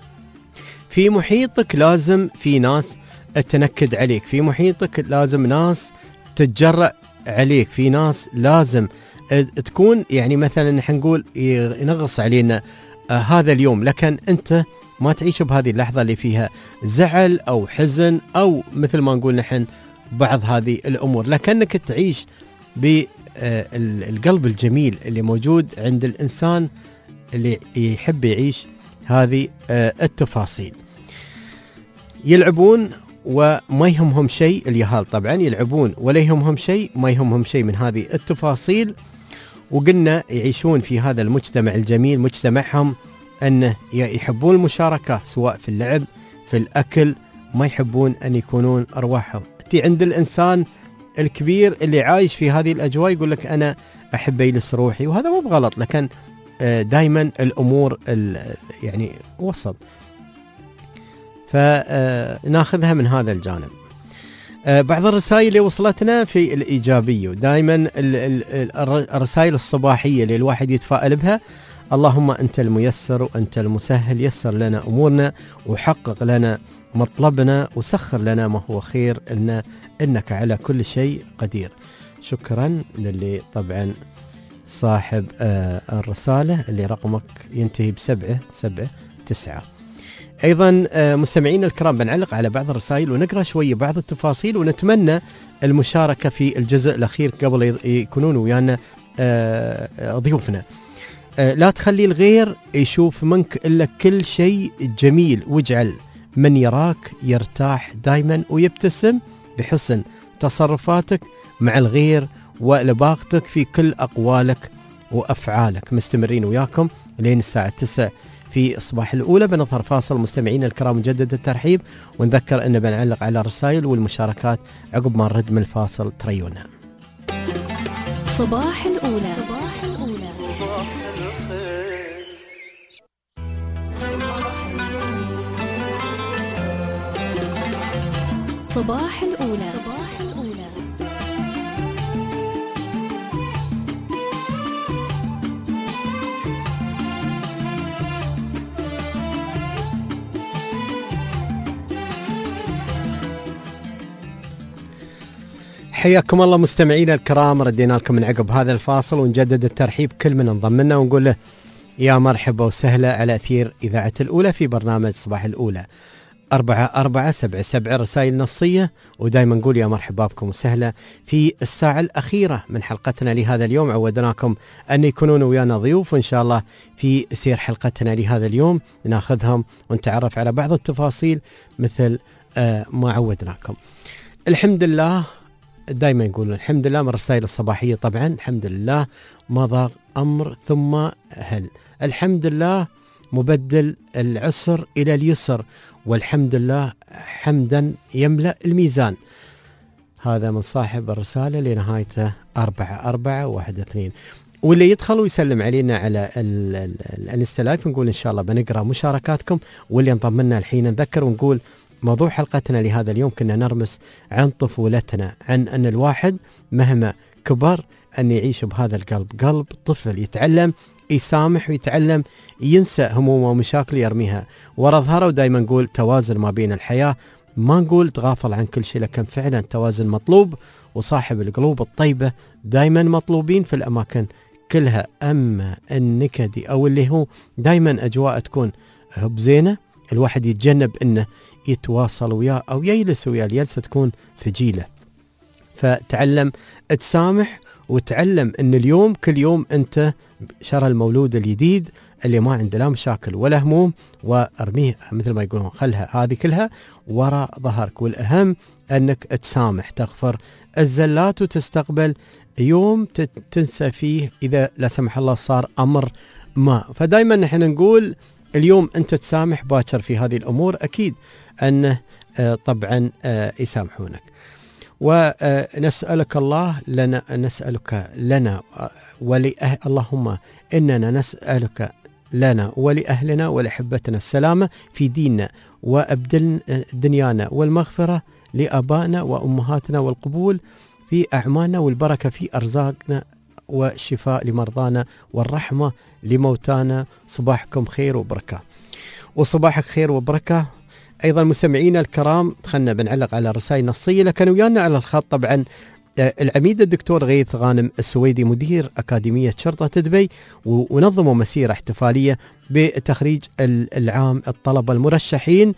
في محيطك لازم في ناس تنكد عليك، في محيطك لازم ناس تتجرأ عليك، في ناس لازم تكون يعني مثلا نحن نقول ينغص علينا آه هذا اليوم، لكن أنت ما تعيش بهذه اللحظة اللي فيها زعل أو حزن أو مثل ما نقول نحن بعض هذه الأمور، لكنك تعيش بالقلب الجميل اللي موجود عند الإنسان اللي يحب يعيش هذه آه التفاصيل. يلعبون وما يهمهم شيء، اليهال طبعا يلعبون ولا يهمهم شيء، ما يهمهم شيء من هذه التفاصيل. وقلنا يعيشون في هذا المجتمع الجميل، مجتمعهم أنه يحبون المشاركة سواء في اللعب في الأكل، ما يحبون أن يكونون أرواحهم. تي عند الإنسان الكبير اللي عايش في هذه الأجواء يقول لك أنا أحب أجلس روحي، وهذا مو بغلط، لكن دائما الأمور يعني وسط، فناخذها من هذا الجانب. بعض الرسائل اللي وصلتنا في الإيجابية، ودائما الرسائل الصباحية اللي الواحد يتفائل بها: اللهم أنت الميسر وأنت المسهل، يسر لنا أمورنا وحقق لنا مطلبنا وسخر لنا ما هو خير، إن إنك على كل شيء قدير. شكرا للي طبعا صاحب الرسالة اللي رقمك ينتهي بسبعة سبعة تسعة. أيضا مستمعين الكرام، بنعلق على بعض الرسائل ونقرأ شوية بعض التفاصيل، ونتمنى المشاركة في الجزء الأخير قبل يكونون ويانا ضيوفنا. لا تخلي الغير يشوف منك إلا كل شيء جميل، واجعل من يراك يرتاح دايما ويبتسم بحسن تصرفاتك مع الغير ولباقتك في كل أقوالك وأفعالك. مستمرين وياكم لين الساعة تسعة في صباح الأولى. بنظهر فاصل مستمعين الكرام، مجدد الترحيب، ونذكر أن بنعلق على الرسائل والمشاركات عقب ما نرد من الفاصل. تريونا. صباح الأولى. صباح الأولى. صباح الأولى. صباح الأولى. حياكم الله مستمعينا الكرام، ردينا لكم من عقب هذا الفاصل، ونجدد الترحيب كل من انضم لنا ونقول له يا مرحبا وسهلا على أثير إذاعة الأولى في برنامج صباح الأولى. أربعة أربعة سبعة سبعة رسائل نصية، ودائما نقول يا مرحبا بكم وسهلا في الساعة الأخيرة من حلقتنا لهذا اليوم. عودناكم أن يكونون ويانا ضيوف، وإن شاء الله في سير حلقتنا لهذا اليوم ناخذهم ونتعرف على بعض التفاصيل مثل آه ما عودناكم. الحمد لله، دائما يقولون الحمد لله من الرسائل الصباحية. طبعا الحمد لله ما ضاق أمر ثم هل، الحمد لله مبدل العسر إلى اليسر، والحمد لله حمدا يملأ الميزان. هذا من صاحب الرسالة لنهايته أربعة أربعة واحد اثنين. واللي يدخل ويسلم علينا على الانستا لايف نقول إن شاء الله بنقرأ مشاركاتكم. واللي انضم لنا الحين نذكر ونقول موضوع حلقتنا لهذا اليوم كنا نرمس عن طفولتنا، عن أن الواحد مهما كبر أن يعيش بهذا القلب، قلب طفل يتعلم يسامح ويتعلم ينسى همومه ومشاكل يرميها ورا ظهره. ودائما نقول توازن ما بين الحياة، ما نقول تغافل عن كل شيء، لكن فعلا توازن مطلوب وصاحب القلوب الطيبة دايما مطلوبين في الأماكن كلها. أما النكدي أو اللي هو دايما أجواء تكون بزينة، الواحد يتجنب أنه يتواصل وياه أو يجلس وياه، الجلسة تكون ثقيلة. فتعلم تسامح، وتعلم أن اليوم كل يوم أنت شرى المولود الجديد اللي ما عنده لا مشاكل ولا هموم، وارميه مثل ما يقولون خلها هذه كلها وراء ظهرك. والأهم أنك تسامح، تغفر الزلات، وتستقبل يوم تنسى فيه إذا لا سمح الله صار أمر ما. فدايما نحن نقول اليوم أنت تسامح، باكر في هذه الأمور أكيد أنه طبعا يسامحونك. ونسألك الله لنا نسألك لنا ولأهل اللهم إننا نسألك لنا ولأهلنا ولحبتنا السلامة في ديننا وأبدل دنيانا، والمغفرة لآبائنا وأمهاتنا، والقبول في أعمالنا، والبركة في أرزاقنا، والشفاء لمرضانا، والرحمة لموتانا. صباحكم خير وبركة. وصباحك خير وبركة أيضا مستمعينا الكرام. خلنا بنعلق على رسائل نصية. لكن ويانا على الخط طبعا العميد الدكتور غيث غانم السويدي، مدير أكاديمية شرطة دبي، ونظموا مسيرة احتفالية بتخريج العام الطلبة المرشحين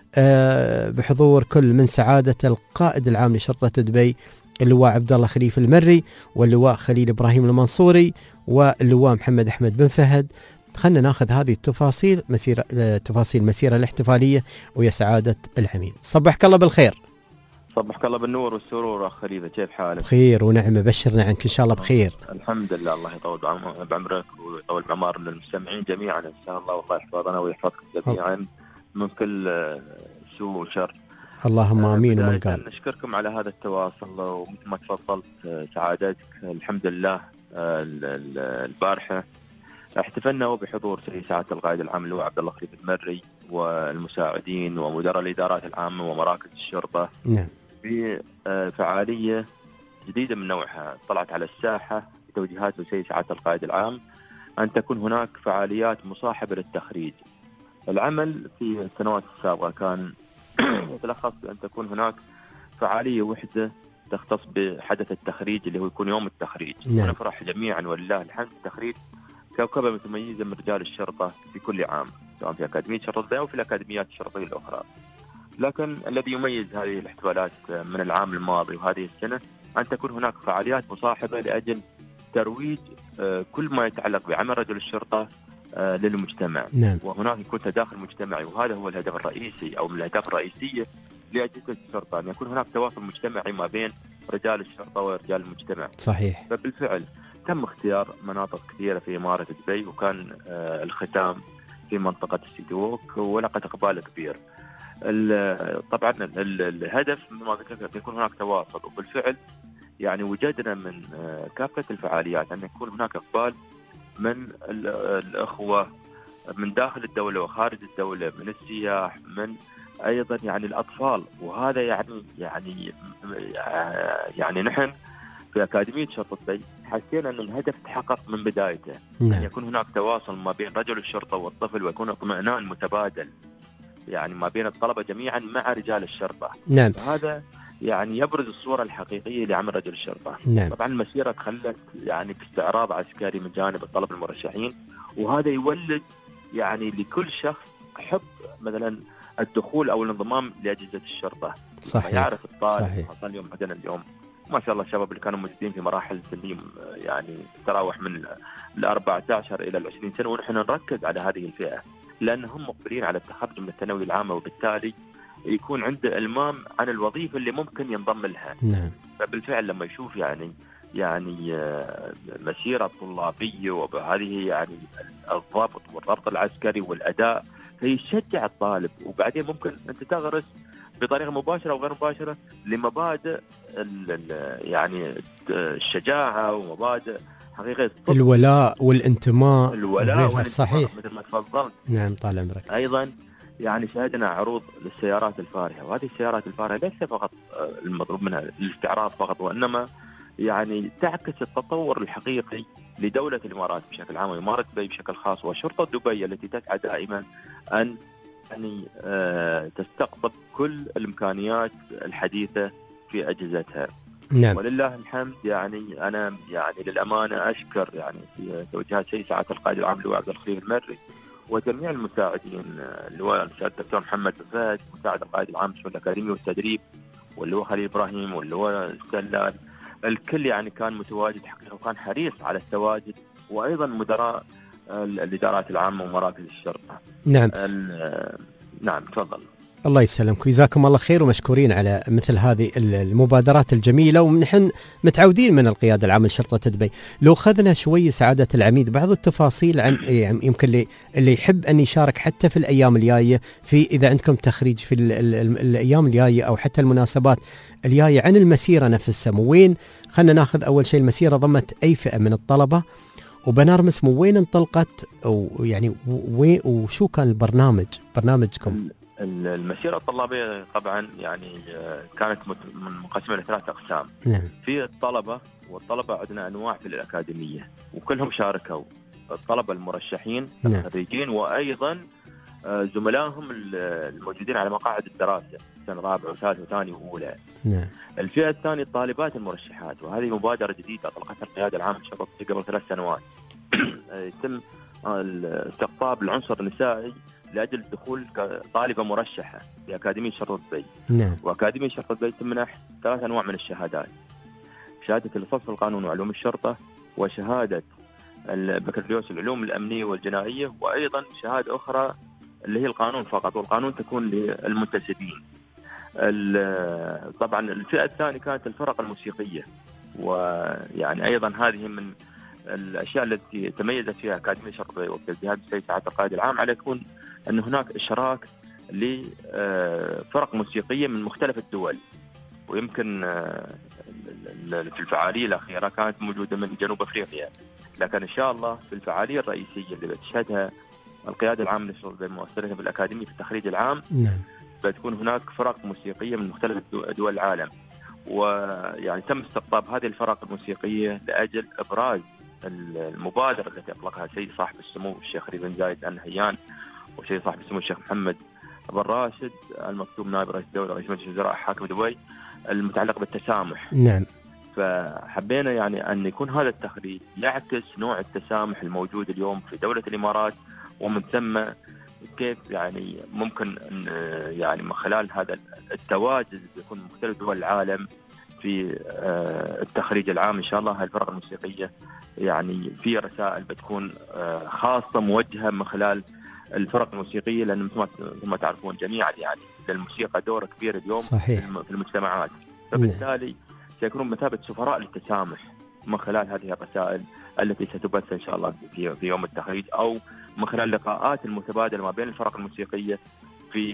بحضور كل من سعادة القائد العام لشرطة دبي اللواء عبد الله خليف المري، واللواء خليل إبراهيم المنصوري، واللواء محمد أحمد بن فهد. خلنا ناخذ هذه التفاصيل، مسيرة تفاصيل مسيرة الاحتفالية ويا سعادة العميد. صبحك الله بالخير. صبحك الله بالنور والسرور أخ خليفة، كيف حالك؟ بخير ونعمة، بشرنا عنك إن شاء الله بخير. الحمد لله، الله يطول بعمرك ويطول بعمر المستمعين جميعا إن شاء الله، والله يحفظنا ويحفظكم جميعا من كل سوء وشر. اللهم آمين. ومن قال نشكركم على هذا التواصل، ومثل ما تفضلت سعادتك الحمد لله البارحة احتفلنا بحضور سيد سعادة القائد العام اللواء عبد الله خليف المري والمساعدين ومدراء الإدارات العامة ومراكز الشرطة. نعم. بفعالية جديدة من نوعها طلعت على الساحة بتوجيهات سيد سعادة القائد العام أن تكون هناك فعاليات مصاحبة للتخريج. العمل في السنوات السابقة كان يتلخص بأن تكون هناك فعالية وحدة تختص بحدث التخريج اللي هو يكون يوم التخريج. نعم. ونفرح جميعا ولله الحمد التخريج كوكبة متميزة من رجال الشرطة في كل عام، سواء في أكاديمية شرطة دبي أو في الأكاديميات الشرطية الأخرى. لكن الذي يميز هذه الاحتفالات من العام الماضي وهذه السنة أن تكون هناك فعاليات مصاحبة لأجل ترويج كل ما يتعلق بعمل رجل الشرطة للمجتمع. نعم. وهناك يكون تداخل مجتمعي، وهذا هو الهدف الرئيسي أو من الأهداف الرئيسية لأجهزة الشرطة، أن يكون هناك تواصل مجتمعي ما بين رجال الشرطة ورجال المجتمع. صحيح. فبالفعل تم اختيار مناطق كثيرة في إمارة دبي، وكان آه الختام في منطقة السيتي ووك، ولقت إقبال كبير. طبعا ال الهدف ما قلت لك يكون هناك تواصل، وبالفعل يعني وجدنا من آه كافة الفعاليات أن يكون هناك إقبال من الأخوة من داخل الدولة وخارج الدولة، من السياح، من أيضا يعني الأطفال. وهذا يعني يعني يعني نحن في أكاديمية شرطة دبي حسينا أن الهدف تحقق من بدايته. نعم. أن يكون هناك تواصل ما بين رجل الشرطة والطفل، ويكون اطمئنان متبادل يعني ما بين الطلبة جميعا مع رجال الشرطة. نعم. هذا يعني يبرز الصورة الحقيقية لعمل رجل الشرطة. نعم. طبعا المسيرة تخلت يعني في استعراض عسكري من جانب الطلبة المرشحين، وهذا يولد يعني لكل شخص حب مثلا الدخول أو الانضمام لأجهزة الشرطة. صحيح. يعرف الطالب. صحيح. خاصة اليوم عندنا اليوم ما شاء الله الشباب اللي كانوا موجودين في مراحل سنية يعني تراوح من ال أربعة عشر إلى العشرين سنة، ونحن نركز على هذه الفئة لأنهم مقبلين على التخرج من الثانوية العامة، وبالتالي يكون عنده إلمام عن الوظيفة اللي ممكن ينضم لها. نعم. فبالفعل لما يشوف يعني يعني مسيرة طلابية وبهذه يعني الضبط والضبط العسكري والأداء، فيشجع الطالب. وبعدين ممكن أنت تغرس بطريقة مباشرة أو غير مباشرة لمبادئ يعني الشجاعة ومبادئ حقيقة الولاء والانتماء. الولاء والانتماء صحيح. مثل ما تفضلت. نعم طال عمرك. أيضا يعني شاهدنا عروض للسيارات الفارهة، وهذه السيارات الفارهة ليس فقط المطلوب منها الاستعراض فقط، وإنما يعني تعكس التطور الحقيقي لدولة الإمارات بشكل عام وإمارة دبي بشكل خاص، وشرطة دبي التي تسعى دائما أن يعني آه تستقطب كل الإمكانيات الحديثة في أجهزتها. نعم. ولله الحمد. يعني أنا يعني للأمانة أشكر يعني في توجيهات سيد سعادة القائد العام اللواء عبد الخليل المري وجميع المساعدين، اللواء الدكتور محمد فهد مساعد القائد العام للشؤون الأكاديمية والتدريب، واللواء خليل إبراهيم، واللواء السلال. الكل يعني كان متواجد حقيقة وكان حريص على التواجد، وأيضا مدراء الإدارات العامة ومراكز الشرطة. نعم. نعم تفضل. الله يسلمك وجزاكم الله خير، ومشكورين على مثل هذه المبادرات الجميلة، ونحن متعودين من القيادة العامة لشرطة دبي. لو خذنا شوي سعادة العميد بعض التفاصيل عن يعني يمكن اللي, اللي يحب أن يشارك حتى في الأيام الجاية، في إذا عندكم تخريج في ال ال ال الأيام الجاية أو حتى المناسبات الجاية، عن المسيرة نفسها. وين خلنا ناخذ أول شيء المسيرة ضمت أي فئة من الطلبة، وبنارمس من وين انطلقت، ويعني وين وشو كان البرنامج برنامجكم؟ المسيرة الطلابية طبعا يعني كانت منقسمة لثلاث أقسام. نعم. في الطلبة، والطلبة عندنا أنواع في الأكاديمية وكلهم شاركوا، الطلبة المرشحين الخريجين، نعم. وأيضا زملائهم الموجودين على مقاعد الدراسة سنة رابع وثالث وثاني وأولى. نعم. الفئة الثانية الطالبات المرشحات، وهذه مبادرة جديدة أطلقتها القيادة العامة للشرطة قبل ثلاث سنوات. يتم استقطاب العنصر النسائي لأجل الدخول كطالبة مرشحة في أكاديمية شرطة دبي. نعم. وأكاديمية شرطة دبي تمنح ثلاث أنواع من الشهادات: شهادة اللصاص في القانون وعلوم الشرطة، وشهادة البكالوريوس العلوم الأمنية والجنائية، وأيضا شهادة أخرى اللي هي القانون فقط، والقانون تكون للمنتسبين. طبعا الفئة الثانية كانت الفرق الموسيقية، ويعني أيضا هذه من الأشياء التي تميزت فيها أكاديمية شرطة دبي وبتوجيهات السيد سعادة القائد العام على يكون أن هناك إشراك لفرق موسيقية من مختلف الدول. ويمكن في الفعالية الأخيرة كانت موجودة من جنوب أفريقيا، لكن إن شاء الله في الفعالية الرئيسية اللي بتشهدها القيادة العامة للشرطة دبي مؤثرة بالأكاديمية في التخريج العام، نعم. بتكون هناك فرق موسيقية من مختلف دول العالم، ويعني تم استقطاب هذه الفرق الموسيقية لأجل إبراز المبادرة التي أطلقها سيد صاحب السمو الشيخ خليفة بن زايد آل نهيان وسيد صاحب السمو الشيخ محمد بن راشد المكتوب نائب رئيس الدولة رئيس مجلس الوزراء حاكم دبي، المتعلق بالتسامح. نعم. فحبينا يعني أن يكون هذا التخريج يعكس نوع التسامح الموجود اليوم في دولة الإمارات، ومن ثم كيف يعني ممكن يعني من خلال هذا التواجد يكون مختلف دول العالم في التخريج العام إن شاء الله. هاي الفرق الموسيقية يعني في رسائل بتكون خاصة موجهة من خلال الفرق الموسيقية، لأن مثل ما تعرفون جميعا يعني للموسيقى دور كبير اليوم صحيح. في المجتمعات، فبالتالي سيكونون بمثابة سفراء للتسامح من خلال هذه الرسائل التي ستبث إن شاء الله في في يوم التخريج، أو من خلال اللقاءات المتبادلة ما بين الفرق الموسيقية في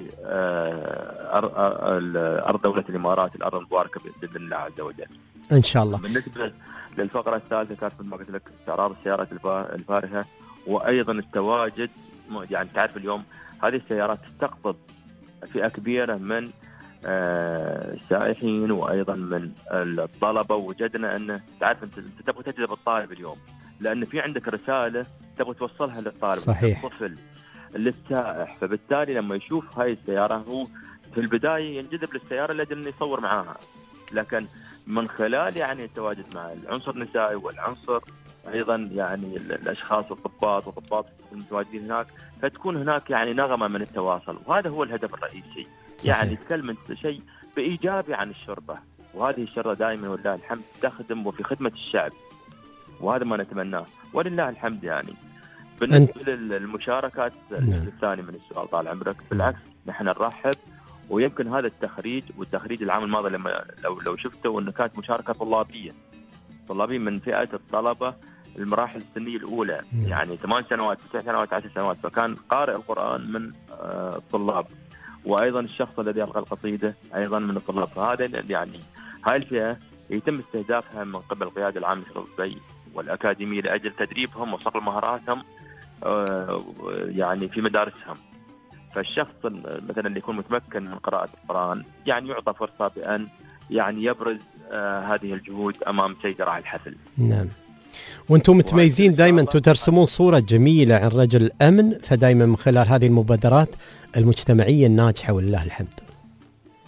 أرض دولة الإمارات، الأرض المباركة بإذن الله عز وجل إن شاء الله. بالنسبة للفقرة الثالثة كانت مثل ما قلت لك استعراض السيارات الفارهة، وأيضا التواجد. يعني تعرف اليوم هذه السيارات تستقطب فئة كبيرة من السائحين وأيضا من الطلبة، ووجدنا أنه تعرف أنت تبغى تجذب الطالب اليوم، لأن في عندك رسالة تبغى توصلها للطالب، صحيح. للطفل، للسائح. فبالتالي لما يشوف هاي السيارة هو في البداية ينجذب للسيارة لأجل أنه يصور معاها، لكن من خلال يعني التواجد مع العنصر النسائي والعنصر أيضا يعني الأشخاص والضباط والضباط المتواجدين هناك، فتكون هناك يعني نغمة من التواصل، وهذا هو الهدف الرئيسي. صحيح. يعني تكلم شيء بإيجابي عن الشرطة، وهذه الشرطة دائما والله الحمد تخدم وفي خدمة الشعب، وهذا ما نتمناه ولله الحمد. يعني بالنسبة أنت... للمشاركات الثاني من السؤال طال عمرك، بالعكس نحن نرحب، ويمكن هذا التخريج والتخريج العام الماضي لما لو لو شفتوا انه كانت مشاركه طلابيه طلابيه من فئه الطلبه المراحل السنيه الاولى، م. يعني ثمان سنوات تسع سنوات عشر سنوات، فكان قارئ القران من الطلاب، وايضا الشخص الذي القى القصيده ايضا من الطلاب. فهذا يعني هاي الفئه يتم استهدافها من قبل القياده العامه لشرطه دبي والاكاديميه لاجل تدريبهم وصقل مهاراتهم يعني في مدارسهم. فالشخص مثلا اللي يكون متمكن من قراءة القرآن يعني يعطى فرصة بأن يعني يبرز آه هذه الجهود أمام سيد راعي الحفل. نعم. وانتم متميزين دائما، ترسمون صورة جميلة عن رجل الأمن، فدائما من خلال هذه المبادرات المجتمعية الناجحة ولله الحمد.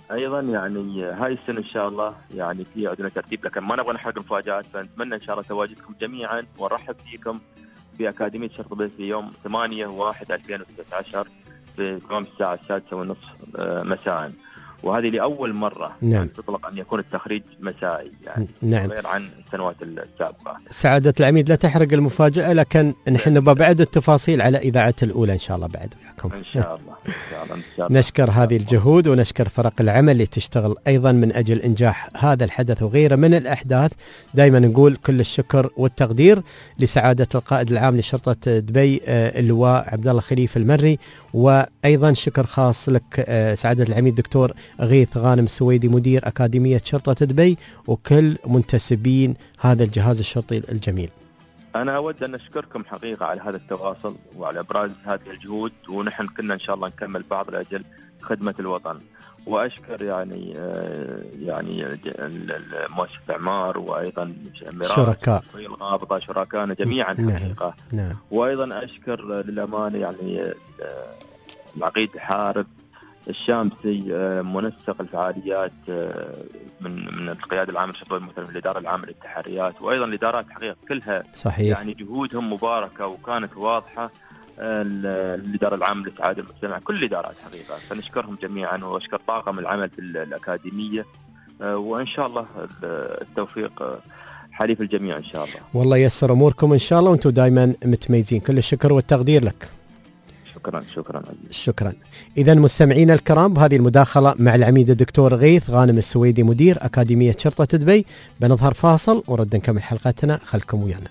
ايضا يعني هاي السنه ان شاء الله يعني في عندنا ترتيب، لكن ما نبغى نحرق المفاجات، فنتمنى ان شاء الله تواجدكم جميعا ونرحب فيكم في اكاديميه شرطه دبي في يوم ثمانية واحد ألفين وتسعة عشر في تمام الساعه السادسة والنصف مساء، وهذه لاول مره نعم. يعني تطلق ان يكون التخريج مسائي يعني نعم. غير عن السنوات السابقه. سعاده العميد لا تحرق المفاجاه، لكن نحن نبغى بعد التفاصيل على اذاعه الاولى ان شاء الله بعد وياكم. ان شاء الله ان شاء الله, إن شاء الله. نشكر هذه الجهود ونشكر فرق العمل اللي تشتغل ايضا من اجل انجاح هذا الحدث وغيره من الاحداث. دائما نقول كل الشكر والتقدير لسعاده القائد العام لشرطه دبي اللواء عبد الله خليفه المري، وايضا شكر خاص لك سعاده العميد دكتور غيث غانم السويدي مدير اكاديميه شرطه دبي وكل منتسبين هذا الجهاز الشرطي الجميل. أنا أود أن أشكركم حقيقة على هذا التواصل وعلى إبراز هذه الجهود، ونحن كنا إن شاء الله نكمل بعض لأجل خدمة الوطن. وأشكر يعني يعني مؤسسة إعمار وأيضا شركاء الغابطة شركائنا جميعا حقيقة. نعم. نعم. وأيضا أشكر للأمانة يعني العقيد حارب الشامسي منسق الفعاليات من من القياده العامه للشرطه مثلا الاداره العامه للتحريات، وايضا الادارات حقيقه كلها صحيح. يعني جهودهم مباركه وكانت واضحه. الاداره العامه للسعاده المجتمع كل الادارات حقيقه، فنشكرهم جميعا واشكر طاقم العمل في الاكاديميه، وان شاء الله التوفيق حليف الجميع ان شاء الله. والله ييسر اموركم ان شاء الله وانتم دائما متميزين، كل الشكر والتقدير لك. شكرا شكرا شكرا. إذا مستمعينا الكرام بهذه المداخلة مع العميد الدكتور غيث غانم السويدي مدير أكاديمية شرطة دبي، بنظهر فاصل ورد نكمل حلقتنا، خلكم ويانا.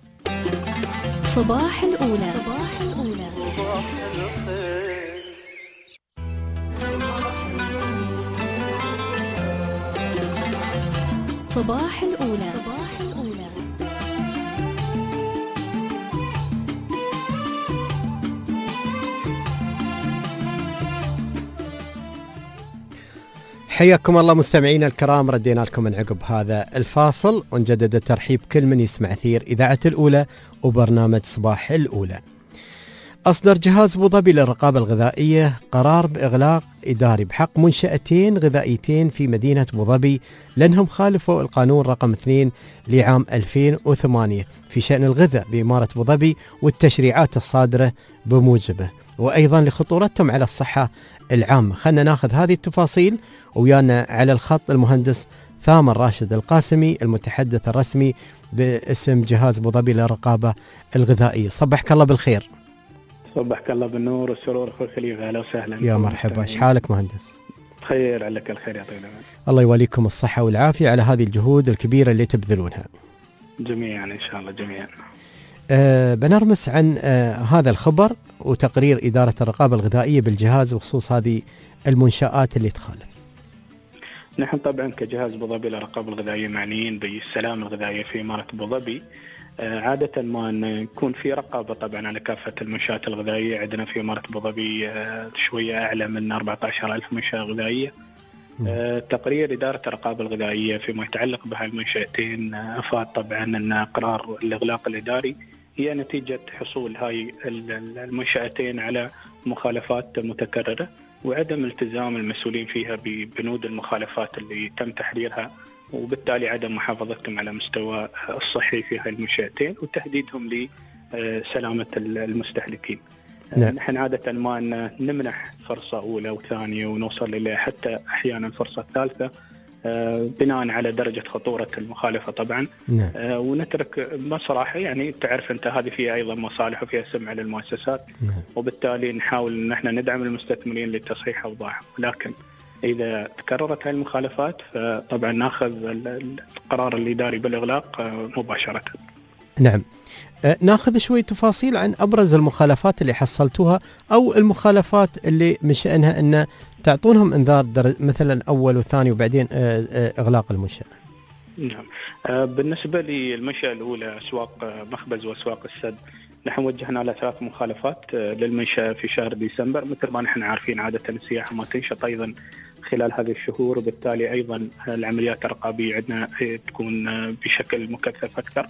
صباح الأولى. صباح الأولى. صباح الأولى. صباح الأولى. حياكم الله مستمعينا الكرام، ردينا لكم من عقب هذا الفاصل ونجدد الترحيب كل من يسمع أثير إذاعة الأولى وبرنامج صباح الأولى. أصدر جهاز أبو ظبي للرقابة الغذائية قرار بإغلاق إداري بحق منشأتين غذائيتين في مدينة أبو ظبي لأنهم خالفوا القانون رقم اثنين لعام ألفين وثمانية في شأن الغذاء بإمارة أبو ظبي والتشريعات الصادرة بموجبه، وأيضا لخطورتهم على الصحة العامة. خلنا ناخذ هذه التفاصيل ويانا على الخط المهندس ثامر راشد القاسمي المتحدث الرسمي باسم جهاز أبو ظبي للرقابة الغذائية. صبحك الله بالخير. صبحك الله بالنور والسرور اخوي خليفه، اهلا وسهلا. يا مرحبا، ايش حالك مهندس؟ خير عليك الخير يعطيك العافيه. الله يوليكم الصحة والعافية على هذه الجهود الكبيرة اللي تبذلونها. جميعا ان شاء الله جميعا. أه بنرمس عن أه هذا الخبر وتقرير إدارة الرقابة الغذائية بالجهاز وخصوص هذه المنشآت اللي تخالف. نحن طبعا كجهاز أبو ظبي للرقابة الغذائية معنيين بالسلامة الغذائية في إمارة أبو ظبي. آه عادة ما نكون في رقابة طبعا على كافة المنشآت الغذائية. عندنا في إمارة أبو ظبي آه شوية أعلى من أربعة عشر ألف منشأة غذائية. آه تقرير إدارة الرقابة الغذائية فيما يتعلق بهاي المنشأتين آه أفاد طبعا أن قرار الإغلاق الإداري هي نتيجة حصول هاي المنشأتين على مخالفات متكررة وعدم التزام المسؤولين فيها ببنود المخالفات اللي تم تحريرها، وبالتالي عدم محافظتهم على مستوى الصحي في هاي المنشأتين وتهديدهم لسلامة المستهلكين. نعم. نحن عادة ما نمنح فرصة أولى وثانية ونوصل إلى حتى أحيانا فرصة ثالثة بناء على درجة خطورة المخالفة طبعا. نعم. ونترك بصراحة يعني تعرف أنت هذه فيها أيضا مصالح وفيها سمعة للمؤسسات. نعم. وبالتالي نحاول أن احنا ندعم المستثمرين لتصحيح أوضاعهم، لكن إذا تكررت هذه المخالفات فطبعا ناخذ القرار الإداري بالإغلاق مباشرة. نعم. ناخذ شوي تفاصيل عن أبرز المخالفات اللي حصلتوها أو المخالفات اللي من شأنها أن تعطونهم انذار مثلا اول وثاني وبعدين اغلاق المنشأة. نعم. بالنسبه للمنشأة الاولى اسواق مخبز واسواق السد، نحن وجهنا على ثلاث مخالفات للمنشأة في شهر ديسمبر. مثل ما نحن عارفين عاده السياحه ما تنشط ايضا خلال هذه الشهور، وبالتالي ايضا العمليات الرقابيه عندنا تكون بشكل مكثف اكثر.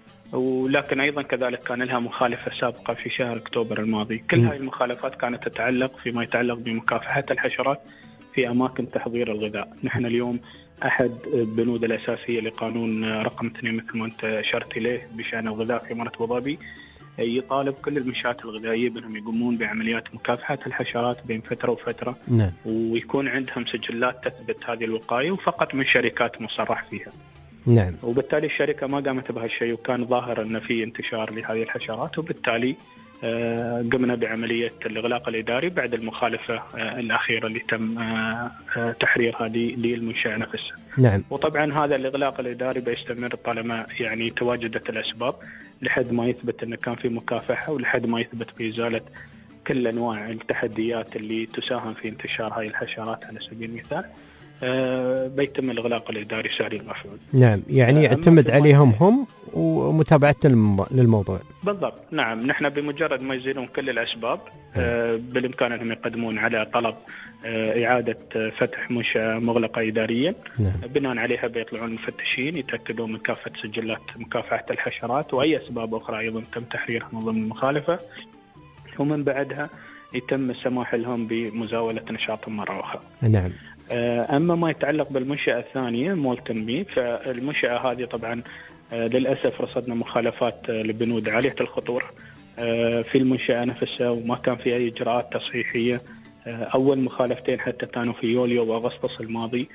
ولكن أيضا كذلك كان لها مخالفة سابقة في شهر أكتوبر الماضي. كل هذه المخالفات كانت تتعلق فيما يتعلق بمكافحة الحشرات في أماكن تحضير الغذاء. نحن اليوم أحد البنود الأساسية لقانون رقم اثنين مثل ما أنت أشرت إليه بشأن الغذاء في إمارة أبو ظبي، يطالب كل المنشآت الغذائية بأنهم يقومون بعمليات مكافحة الحشرات بين فترة وفترة. نعم. ويكون عندهم سجلات تثبت هذه الوقاية وفقط من شركات مصرح فيها. نعم. وبالتالي الشركة ما قامت بهالشيء وكان ظاهر أن في انتشار لهذه الحشرات، وبالتالي قمنا بعملية الإغلاق الإداري بعد المخالفة الأخيرة اللي تم تحريرها للمنشأة نفسها. نعم. وطبعا هذا الإغلاق الإداري بيستمر طالما يعني تواجدت الأسباب، لحد ما يثبت أن كان في مكافحة ولحد ما يثبت بإزالة كل أنواع التحديات اللي تساهم في انتشار هاي الحشرات. على سبيل المثال آه بيتم الإغلاق الإداري ساري المفعول. نعم، يعني يعتمد عليهم هم ومتابعة للموضوع. بالضبط. نعم، نحن بمجرد ما يزيلون كل الأسباب آه بالإمكان أنهم يقدمون على طلب آه إعادة فتح منشأة مغلقة إداريا. نعم. بناء عليها بيطلعون المفتشين يتأكدون من كافة سجلات مكافحة الحشرات وأي أسباب أخرى أيضا تم تحريرها من ضمن المخالفة، ومن بعدها يتم السماح لهم بمزاولة نشاطهم مرة أخرى. نعم. أما ما يتعلق بالمنشأة الثانية مول تنمية، فالمنشأة هذه طبعا للأسف رصدنا مخالفات لبنود عالية الخطورة في المنشأة نفسها، وما كان في أي إجراءات تصحيحية. أول مخالفتين حتى كانوا في يوليو وأغسطس الماضي،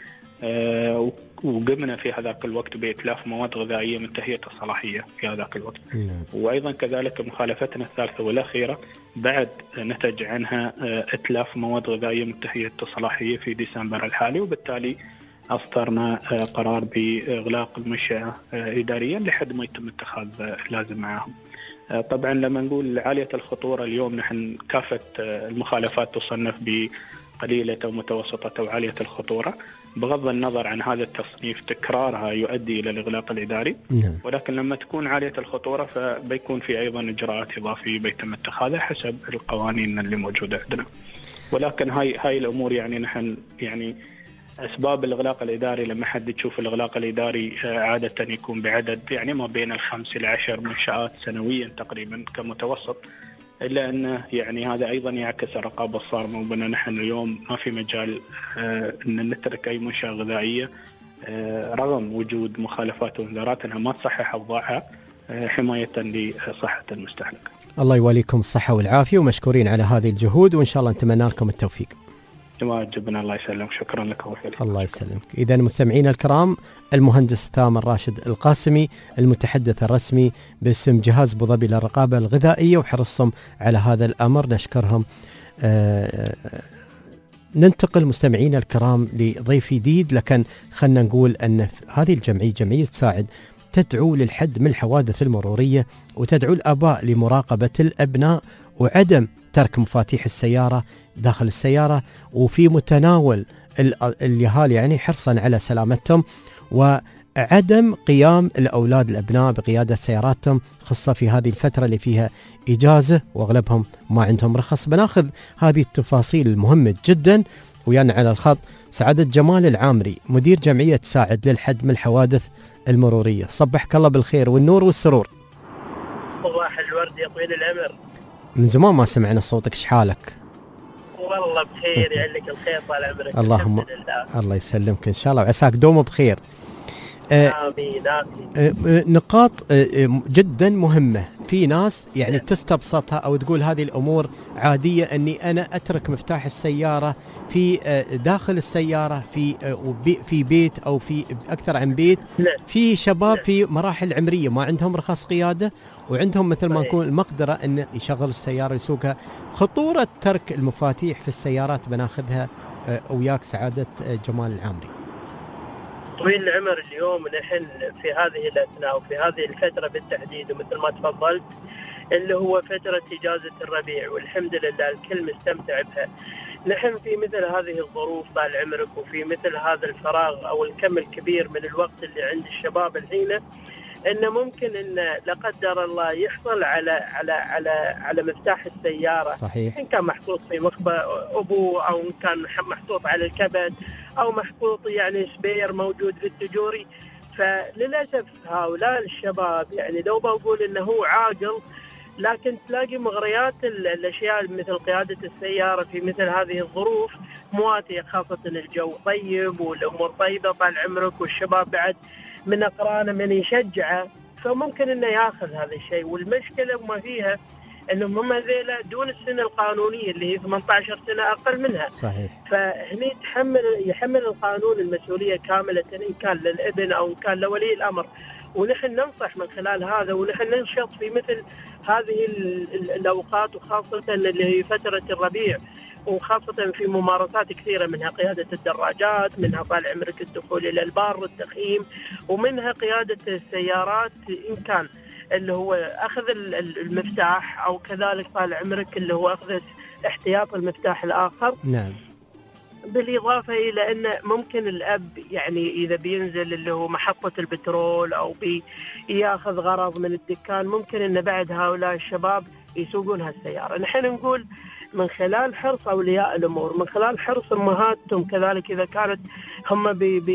وقمنا في هذاك الوقت بإتلاف مواد غذائية منتهية الصلاحية في هذاك الوقت. وأيضا كذلك مخالفتنا الثالثة والأخيرة بعد نتج عنها إتلاف مواد غذائية منتهية الصلاحية في ديسمبر الحالي، وبالتالي أصدرنا قرار بإغلاق المنشأة إداريا لحد ما يتم اتخاذ اللازم معهم. طبعا لما نقول عالية الخطورة اليوم نحن كافة المخالفات تصنف بقليلة أو متوسطة أو عالية الخطورة، بغض النظر عن هذا التصنيف تكرارها يؤدي إلى الإغلاق الإداري. نعم. ولكن لما تكون عالية الخطورة فبيكون في أيضا إجراءات إضافية بيتم اتخاذها حسب القوانين اللي موجودة عندنا. ولكن هاي هاي الأمور يعني نحن يعني أسباب الإغلاق الإداري لما حد تشوف الإغلاق الإداري عادة يكون بعدد يعني ما بين الخمس إلى عشر منشآت سنويا تقريبا كمتوسط، إلا أنه يعني هذا أيضا يعكس الرقابة الصارمة، وبنا نحن اليوم ما في مجال أن نترك أي منشأة غذائية رغم وجود مخالفات وانذارات أنها ما تصحح أوضاعها حماية لصحة المستهلك. الله يوليكم الصحة والعافية، ومشكورين على هذه الجهود، وإن شاء الله نتمنى لكم التوفيق. واجبنا. الله يسلمك. شكرا لك. الله يسلمك. إذا مستمعينا الكرام، المهندس ثامر راشد القاسمي المتحدث الرسمي باسم جهاز أبو ظبي للرقابة الغذائية وحرصهم على هذا الأمر، نشكرهم. آه ننتقل مستمعينا الكرام لضيف جديد، لكن خلنا نقول أن هذه الجمعية جمعية ساعد تدعو للحد من الحوادث المرورية، وتدعو الآباء لمراقبة الأبناء وعدم ترك مفاتيح السيارة داخل السيارة، وفي متناول اليهال يعني حرصا على سلامتهم، وعدم قيام الأولاد الأبناء بقيادة سياراتهم، خاصة في هذه الفترة اللي فيها إجازة وأغلبهم ما عندهم رخص. بناخذ هذه التفاصيل المهمة جدا ويانا على الخط سعادة جمال العامري مدير جمعية ساعد للحد من الحوادث المرورية. صبحك الله بالخير والنور والسرور. صباح الورد يا طويل العمر. من زمان ما سمعنا صوتك، ايش حالك؟ والله بخير، يعلك الخير طال عمرك. اللهم لله. الله يسلمك ان شاء الله وعساك دوم بخير. آمين آمين. نقاط جدا مهمة، في ناس يعني تستبسطها أو تقول هذه الأمور عادية، أني أنا أترك مفتاح السيارة في داخل السيارة في في بيت أو في أكثر عن بيت. في شباب في مراحل عمرية ما عندهم رخص قيادة وعندهم مثل ما نكون المقدرة أن يشغل السيارة يسوقها. خطورة ترك المفاتيح في السيارات بناخذها وياك سعادة جمال العامري. طويل العمر، اليوم نحن في هذه الأثناء وفي هذه الفترة بالتحديد ومثل ما تفضلت اللي هو فترة إجازة الربيع، والحمد لله الكل مستمتع بها. نحن في مثل هذه الظروف طال عمرك وفي مثل هذا الفراغ أو الكم الكبير من الوقت اللي عند الشباب الحين، إنه ممكن إن لا قدر الله يحصل على على على على مفتاح السيارة. صحيح. إن كان محطوط في مخبأ أبوه أو إن كان محطوط على الكبد أو محطوط يعني سبير موجود في التجوري. فللأسف هؤلاء الشباب يعني لو بقول إنه هو عاقل لكن تلاقي مغريات الأشياء مثل قيادة السيارة في مثل هذه الظروف مواتية، خاصة الجو طيب والأمور طيبة طال عمرك، والشباب بعد من أقرانه من يشجعه، فممكن إنه يأخذ هذا الشيء. والمشكلة ما فيها إنهم هم ذيلا دون السن القانونية اللي هي ثمانية عشر سنة أقل منها. صحيح. فهني يتحمل يحمل القانون المسؤولية كاملة إن كان للابن أو إن كان لولي الأمر. ونحن ننصح من خلال هذا، ونحن ننشط في مثل هذه الأوقات، وخاصة اللي هي فترة الربيع، وخاصة في ممارسات كثيرة، منها قيادة الدراجات، منها طال عمرك الدخول إلى البار، التخييم، ومنها قيادة السيارات إن كان اللي هو أخذ المفتاح، أو كذلك طال عمرك اللي هو أخذ احتياط المفتاح الآخر. نعم. بالإضافة إلى أن ممكن الأب يعني إذا بينزل اللي هو محطة البترول أو بياخذ غرض من الدكان، ممكن أن بعد هؤلاء الشباب يسوقون هالسيارة. نحن نقول من خلال حرص أولياء الأمور، من خلال حرص أمهاتهم كذلك إذا كانت هم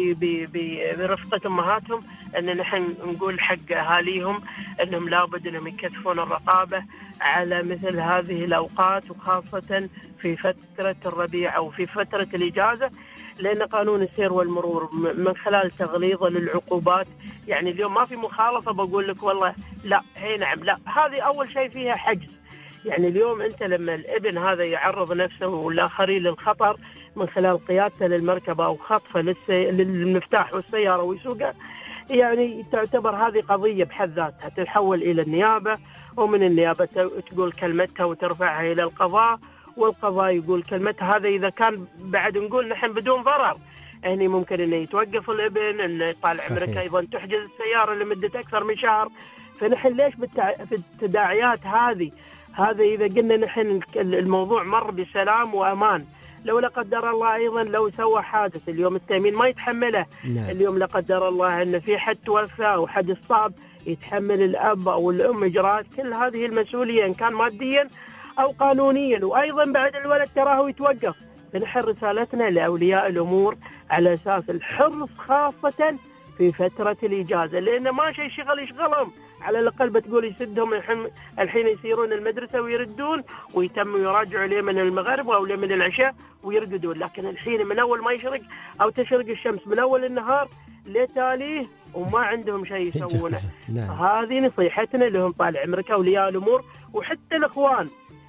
برفقة أمهاتهم، أن نحن نقول حق أهاليهم أنهم لابد أنهم يكثفون الرقابة على مثل هذه الأوقات، وخاصة في فترة الربيع أو في فترة الإجازة، لأن قانون السير والمرور من خلال تغليظه للعقوبات، يعني اليوم ما في مخالفة بقول لك والله لا هي نعم لا، هذه أول شيء فيها حجز. يعني اليوم أنت لما الابن هذا يعرض نفسه والآخرين للخطر من خلال قيادته للمركبة أو خطفه للسي... للمفتاح والسيارة ويسوقها، يعني تعتبر هذه قضية بحد ذاتها، تتحول إلى النيابة، ومن النيابة تقول كلمتها وترفعها إلى القضاء، والقضاء يقول كلمتها. هذا إذا كان بعد نقول نحن بدون ضرر، يعني ممكن أنه يتوقف الابن، أنه طال عمرك أيضا تحجز السيارة لمدة أكثر من شهر. فنحن ليش بالتع... في التداعيات هذه هذا إذا قلنا نحن الموضوع مر بسلام وأمان، لو لا قدر الله أيضا لو سوى حادث اليوم التأمين ما يتحمله. نعم. اليوم لا قدر الله أن في حد توفى أو حد اصطاب، يتحمل الأب أو الأم إجراءات كل هذه المسؤولية إن كان ماديا أو قانونيا، وأيضا بعد الولد تراه يتوقف. فنحن رسالتنا لأولياء الأمور على أساس الحرص خاصة في فترة الإجازة، لأن ما شيء شغل يشغلهم، على الأقل بتقول يسدهم الحين يسيرون المدرسة ويردون ويتم يراجعوا ليه من المغرب أو ليه من العشاء ويرقدون. لكن الحين من أول ما يشرق أو تشرق الشمس من أول النهار لتاليه وما عندهم شيء يسوونه. نعم. هذه نصيحتنا لهم طال عمرك أولياء الأمور، وحتى الإخوان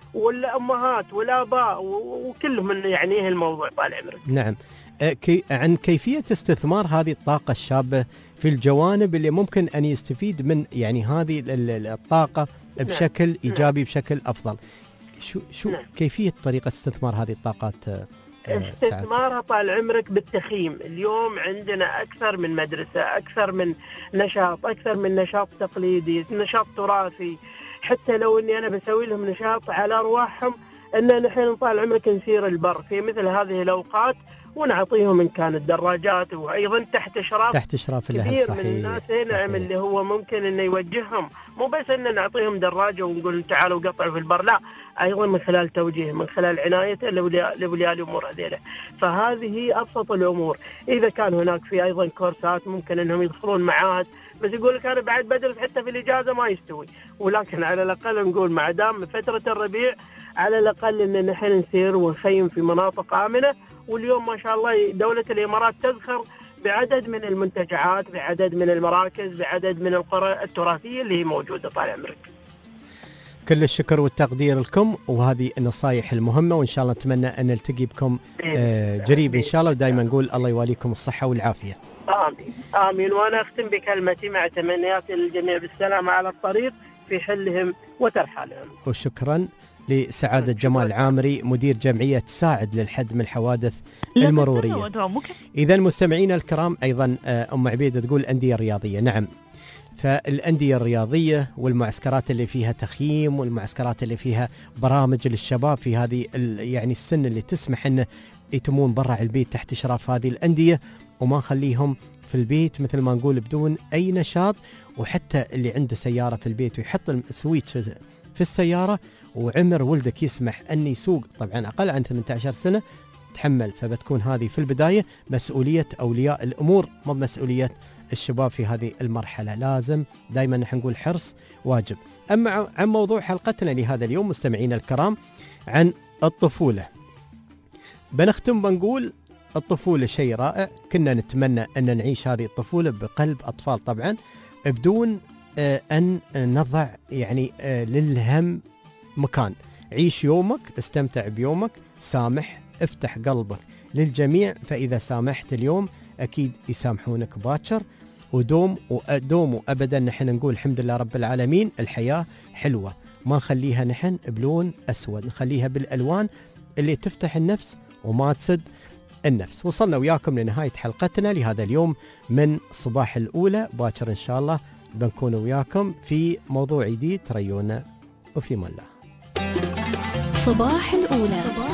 والأمهات والآباء وكلهم يعنيه الموضوع طال عمرك. نعم. كي عن كيفية استثمار هذه الطاقة الشابة في الجوانب اللي ممكن أن يستفيد من يعني هذه الطاقة بشكل نعم. إيجابي بشكل أفضل. شو شو نعم. كيفية طريقة استثمار هذه الطاقات؟ استثمارها طال عمرك بالتخييم. اليوم عندنا أكثر من مدرسة، أكثر من نشاط، أكثر من نشاط تقليدي، نشاط تراثي. حتى لو أني أنا بسوي لهم نشاط على أرواحهم، أن نحن طال عمرك نسير البر في مثل هذه الأوقات ونعطيهم إن كانت دراجات، وأيضا تحت إشراف تحت إشراف الأهل. كثير صحيح. من الناس هنا اللي هو ممكن إنه يوجههم، مو بس إن نعطيهم دراجة ونقول تعالوا قطعوا في البر، لا، أيضا من خلال توجيه، من خلال عنايته لأولياء الأمور هذيلا. فهذه أبسط الأمور. إذا كان هناك في أيضا كورسات ممكن إنهم يدخلون معاهد، بس يقول لك أنا بعد بدرس حتى في الإجازة ما يستوي، ولكن على الأقل نقول مع دام فترة الربيع على الأقل إن نحن نسير ونخيم في مناطق آمنة. واليوم ما شاء الله دولة الإمارات تذخر بعدد من المنتجعات، بعدد من المراكز، بعدد من القرى التراثية اللي هي موجودة طال عمرك. كل الشكر والتقدير لكم، وهذه النصائح المهمة، وإن شاء الله نتمنى أن نلتقي بكم آه قريب إن شاء الله، ودائما نقول الله يواليكم الصحة والعافية. آمين آمين. وأنا أختم بكلمتي مع تمنياتي للجميع بالسلامة على الطريق في حلهم وترحالهم. وشكرا لسعادة جمال العامري مدير جمعية ساعد للحد من الحوادث المرورية. إذا مستمعينا الكرام، أيضا أم عبيدة تقول الأندية الرياضية. نعم، فالأندية الرياضية والمعسكرات اللي فيها تخييم والمعسكرات اللي فيها برامج للشباب في هذه يعني السن اللي تسمح أنه يتمون برا البيت تحت إشراف هذه الأندية، وما نخليهم في البيت مثل ما نقول بدون أي نشاط. وحتى اللي عنده سيارة في البيت ويحط السويتش في السيارة وعمر ولدك يسمح أن يسوق، طبعا أقل عن ثمانية عشر سنة، تحمل. فبتكون هذه في البداية مسؤولية أولياء الأمور، مو مسؤولية الشباب في هذه المرحلة. لازم دائما نحن نقول حرص واجب. أما عن موضوع حلقتنا لهذا اليوم مستمعينا الكرام عن الطفولة، بنختم بنقول الطفولة شيء رائع، كنا نتمنى أن نعيش هذه الطفولة بقلب أطفال طبعا، بدون آه أن نضع يعني آه للهم مكان. عيش يومك، استمتع بيومك، سامح، افتح قلبك للجميع، فإذا سامحت اليوم أكيد يسامحونك باكر. ودوم ودوم أبدا نحن نقول الحمد لله رب العالمين، الحياة حلوة، ما نخليها نحن بلون أسود، نخليها بالألوان اللي تفتح النفس وما تسد النفس. وصلنا وياكم لنهاية حلقتنا لهذا اليوم من صباح الأولى. باكر إن شاء الله بنكون وياكم في موضوع جديد. تريونا وفي الله. صباح الأولى.